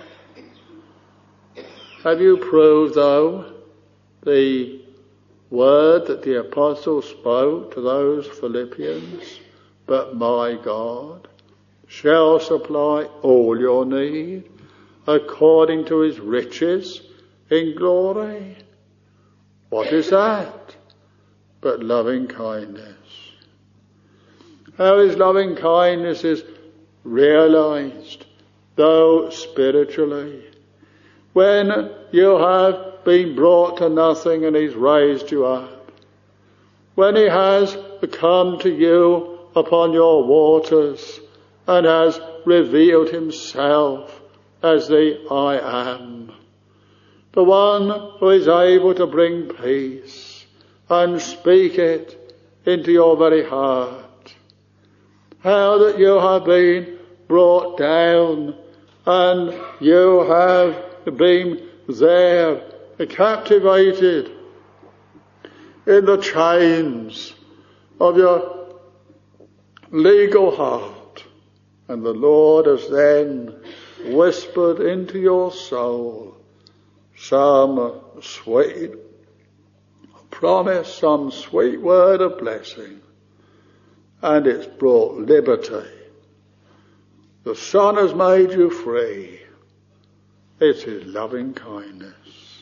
Have you proved, though, the word that the apostle spoke to those Philippians? But my God shall supply all your need according to his riches in glory. What is that but loving kindness? How his loving kindness is realized, though spiritually, when you have been brought to nothing and he's raised you up, when he has come to you upon your waters and has revealed himself as the I am, the one who is able to bring peace and speak it into your very heart. How that you have been brought down and you have been there captivated in the chains of your legal heart. And the Lord has then whispered into your soul some sweet promise, some sweet word of blessing. And it's brought liberty. The Son has made you free. It's his loving kindness.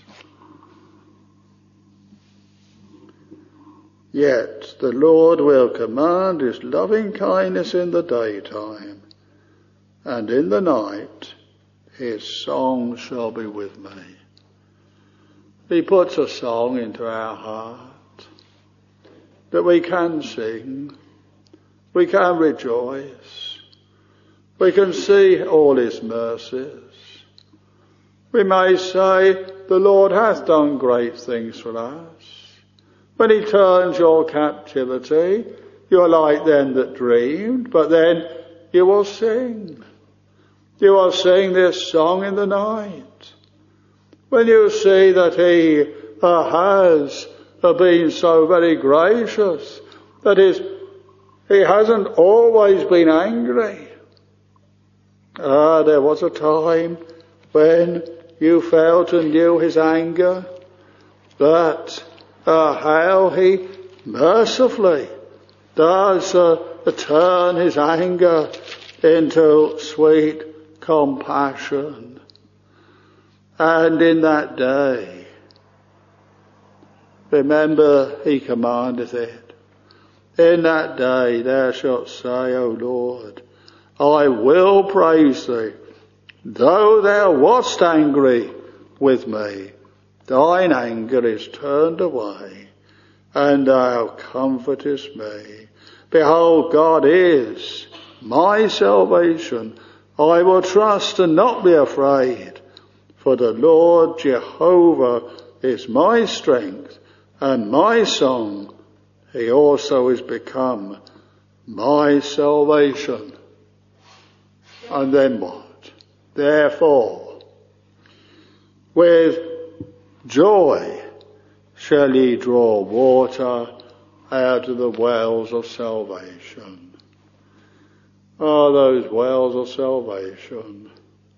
Yet the Lord will command his loving kindness in the daytime, and in the night his song shall be with me. He puts a song into our heart that we can sing, we can rejoice, we can see all his mercies. We may say, the Lord hath done great things for us. When he turns your captivity, you're like them that dreamed, but then you will sing. You will sing this song in the night. When you see that he uh, has uh, been so very gracious, that is, he hasn't always been angry. Ah, there was a time when you felt and knew his anger, but uh, how he mercifully does uh, turn his anger into sweet compassion. And in that day, remember, he commandeth it. In that day thou shalt say, O Lord, I will praise thee. Though thou wast angry with me, thine anger is turned away, and thou comfortest me. Behold, God is my salvation. I will trust and not be afraid. For the Lord Jehovah is my strength and my song. He also is become my salvation. And then what? Therefore, with joy shall ye draw water out of the wells of salvation. Oh, those wells of salvation.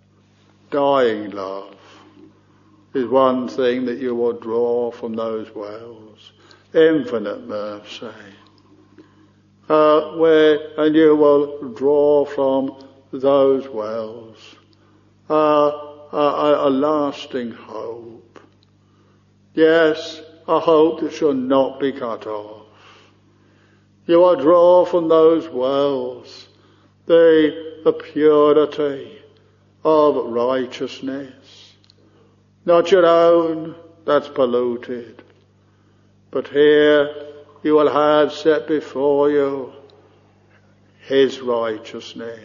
Dying love is one thing that you will draw from those wells. Infinite mercy. Uh, where, and you will draw from those wells uh, a, a lasting hope. Yes, a hope that shall not be cut off. You will draw from those wells the, the purity of righteousness. Not your own, that's polluted. But here you will have set before you his righteousness.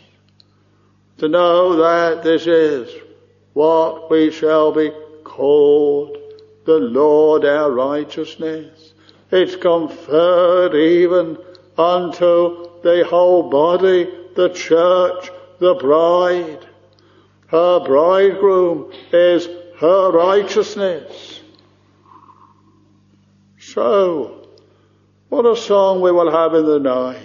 To know that this is what we shall be called, the Lord our righteousness. It's conferred even unto the whole body, the church, the bride. Her bridegroom is her righteousness. So, what a song we will have in the night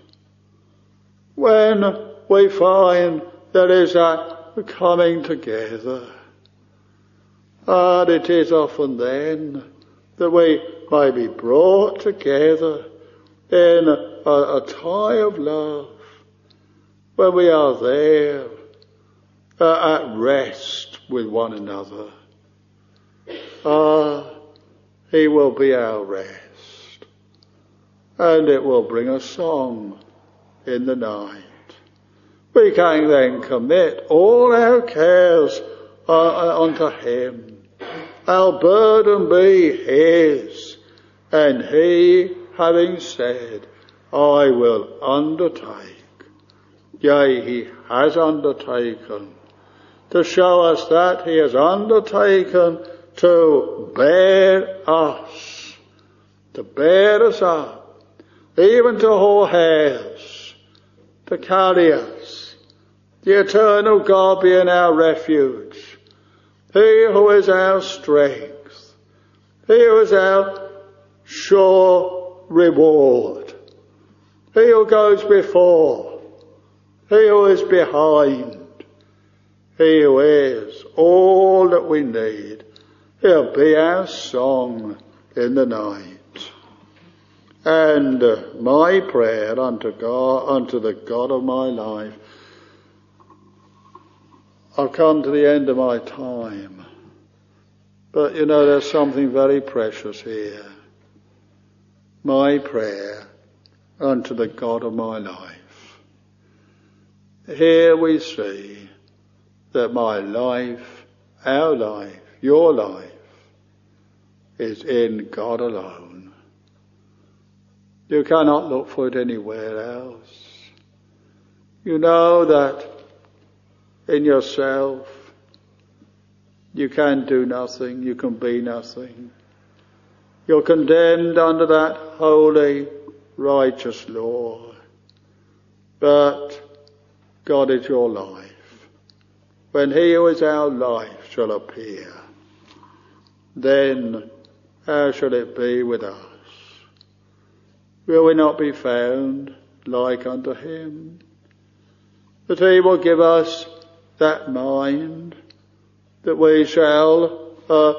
when we find there is a coming together. And it is often then that we may be brought together in a, a tie of love, when we are there uh, at rest with one another. Ah, he will be our rest, and it will bring a song in the night. We can then commit all our cares uh, unto him. Our burden be his, and he, having said, I will undertake, yea, he has undertaken, to show us that he has undertaken to bear us, to bear us up, even to whole hairs, to carry us. The eternal God being our refuge, He who is our strength, he who is our sure reward, he who goes before, he who is behind, he who is all that we need. He'll be our song in the night. And uh, my prayer unto God, unto the God of my life. I've come to the end of my time. But you know, there's something very precious here. My prayer unto the God of my life. Here we see that my life, our life, your life, is in God alone. You cannot look for it anywhere else. You know that in yourself you can do nothing, you can be nothing. You're condemned under that holy, righteous law. But God is your life. When he who is our life shall appear, then how shall it be with us? Will we not be found like unto him? That he will give us that mind, that we shall uh,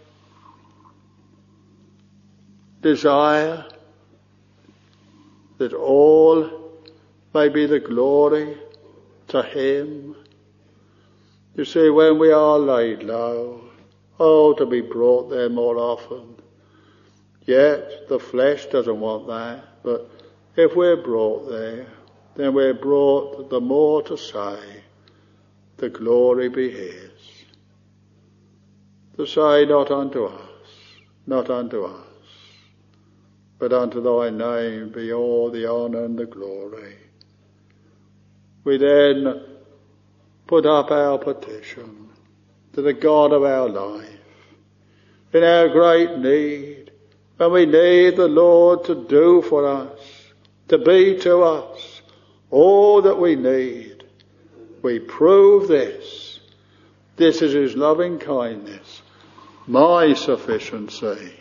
desire that all may be the glory to him. You see, when we are laid low, oh, to be brought there more often. Yet the flesh doesn't want that, but if we're brought there, then we're brought the more to say, the glory be his. To say, not unto us, not unto us, but unto thy name be all the honour and the glory. We then put up our petition to the God of our life in our great need, when we need the Lord to do for us, to be to us all that we need. We prove this. This is his loving kindness, my sufficiency.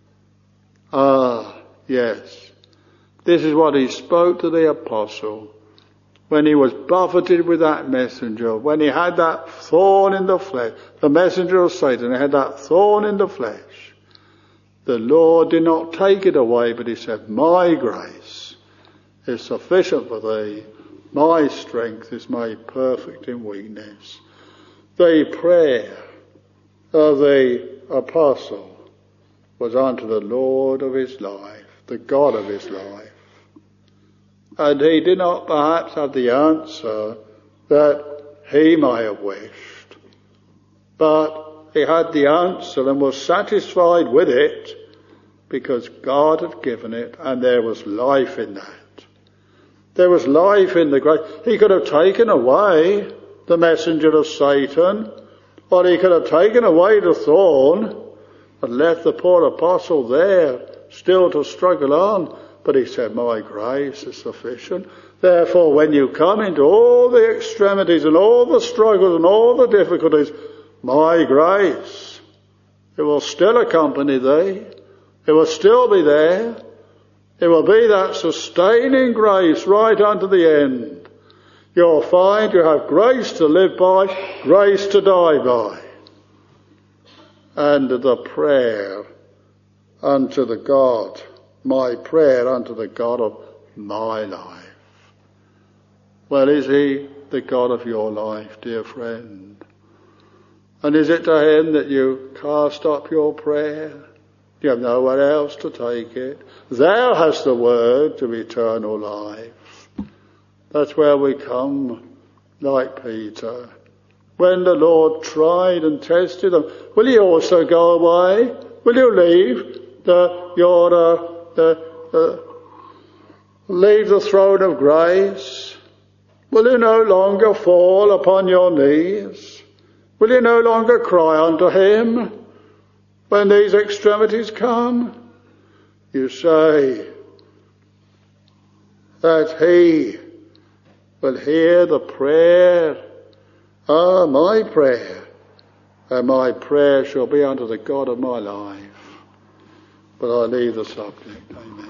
Ah, yes, this is what he spoke to the apostle when he was buffeted with that messenger, when he had that thorn in the flesh, the messenger of Satan had that thorn in the flesh. The Lord did not take it away, but he said, my grace is sufficient for thee. My strength is made perfect in weakness. The prayer of the apostle was unto the Lord of his life, the God of his life. And he did not perhaps have the answer that he might have wished, but he had the answer and was satisfied with it because God had given it, and there was life in that. There was life in the grace. He could have taken away the messenger of Satan, or he could have taken away the thorn and left the poor apostle there still to struggle on. But he said, my grace is sufficient. Therefore, when you come into all the extremities and all the struggles and all the difficulties, my grace, it will still accompany thee. It will still be there. It will be that sustaining grace right unto the end. You'll find you have grace to live by, grace to die by. And the prayer unto the God, my prayer unto the God of my life. Well, is he the God of your life, dear friend? And is it to him that you cast up your prayer? You have nowhere else to take it. Thou hast the word of eternal life. That's where we come, like Peter. When the Lord tried and tested them, will you also go away? Will you leave the, your, uh, the, uh, leave the throne of grace? Will you no longer fall upon your knees? Will you no longer cry unto him when these extremities come? You say that he will hear the prayer, ah, my prayer, and my prayer shall be unto the God of my life. But I leave the subject. Amen.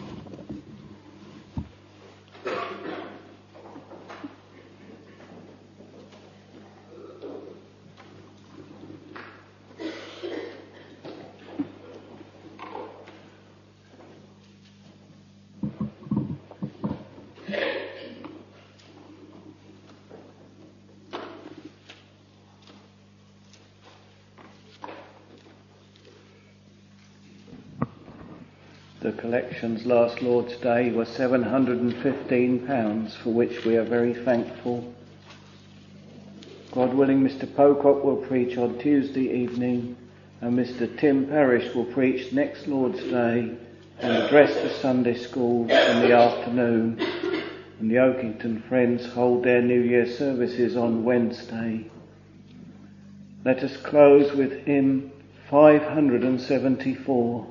The collections last Lord's Day were seven hundred and fifteen pounds, for which we are very thankful. God willing, Mister Pocock will preach on Tuesday evening, and Mister Tim Parrish will preach next Lord's Day and address the Sunday schools in the afternoon. And the Oakington Friends hold their New Year services on Wednesday. Let us close with hymn five hundred seventy-four.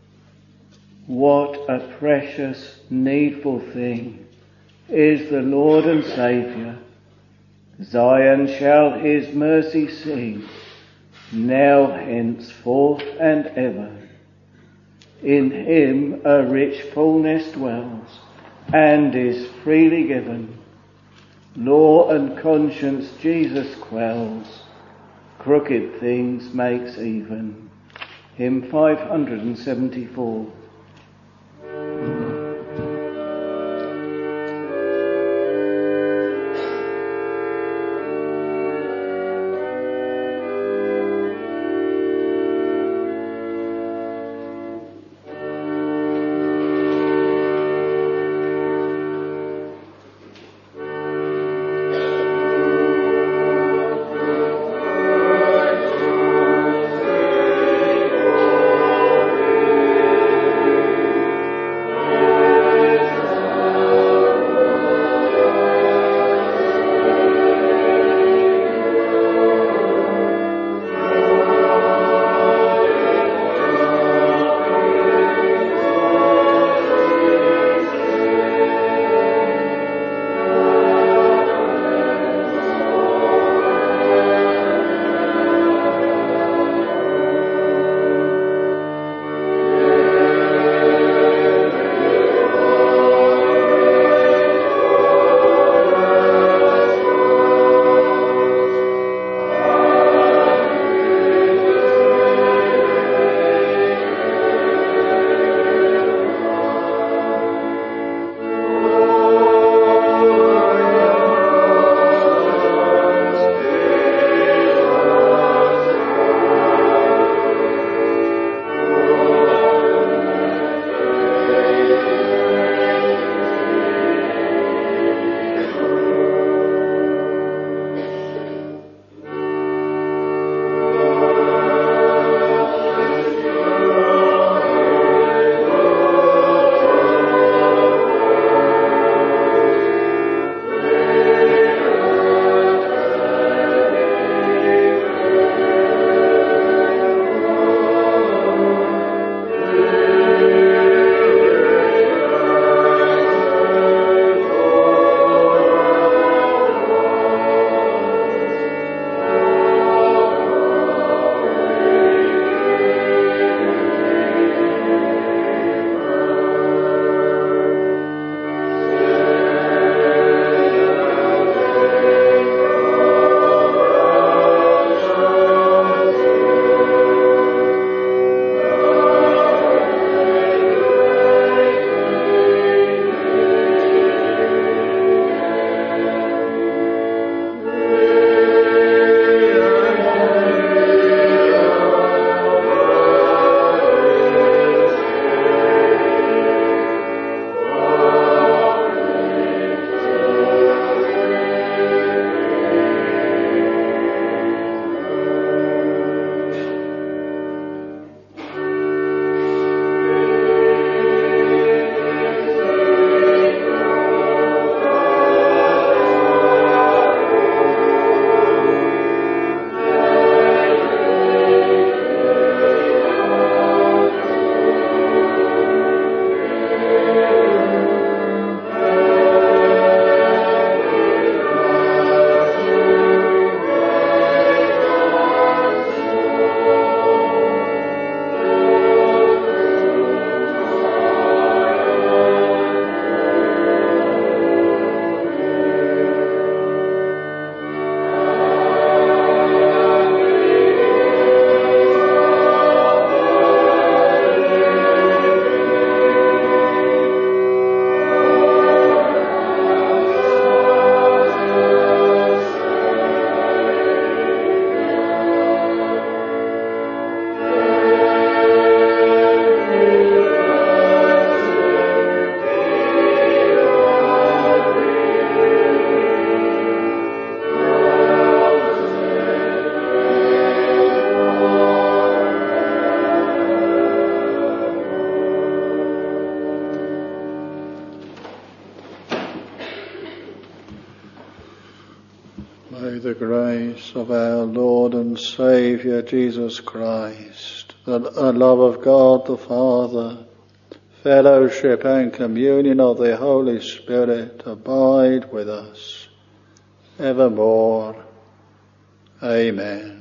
What a precious, needful thing is the Lord and Saviour. Zion shall his mercy sing, now, henceforth, and ever. In him a rich fullness dwells, and is freely given. Law and conscience Jesus quells, crooked things makes even. Hymn five hundred seventy-four. Amen. May the grace of our Lord and Saviour Jesus Christ, the love of God the Father, fellowship and communion of the Holy Spirit abide with us evermore. Amen.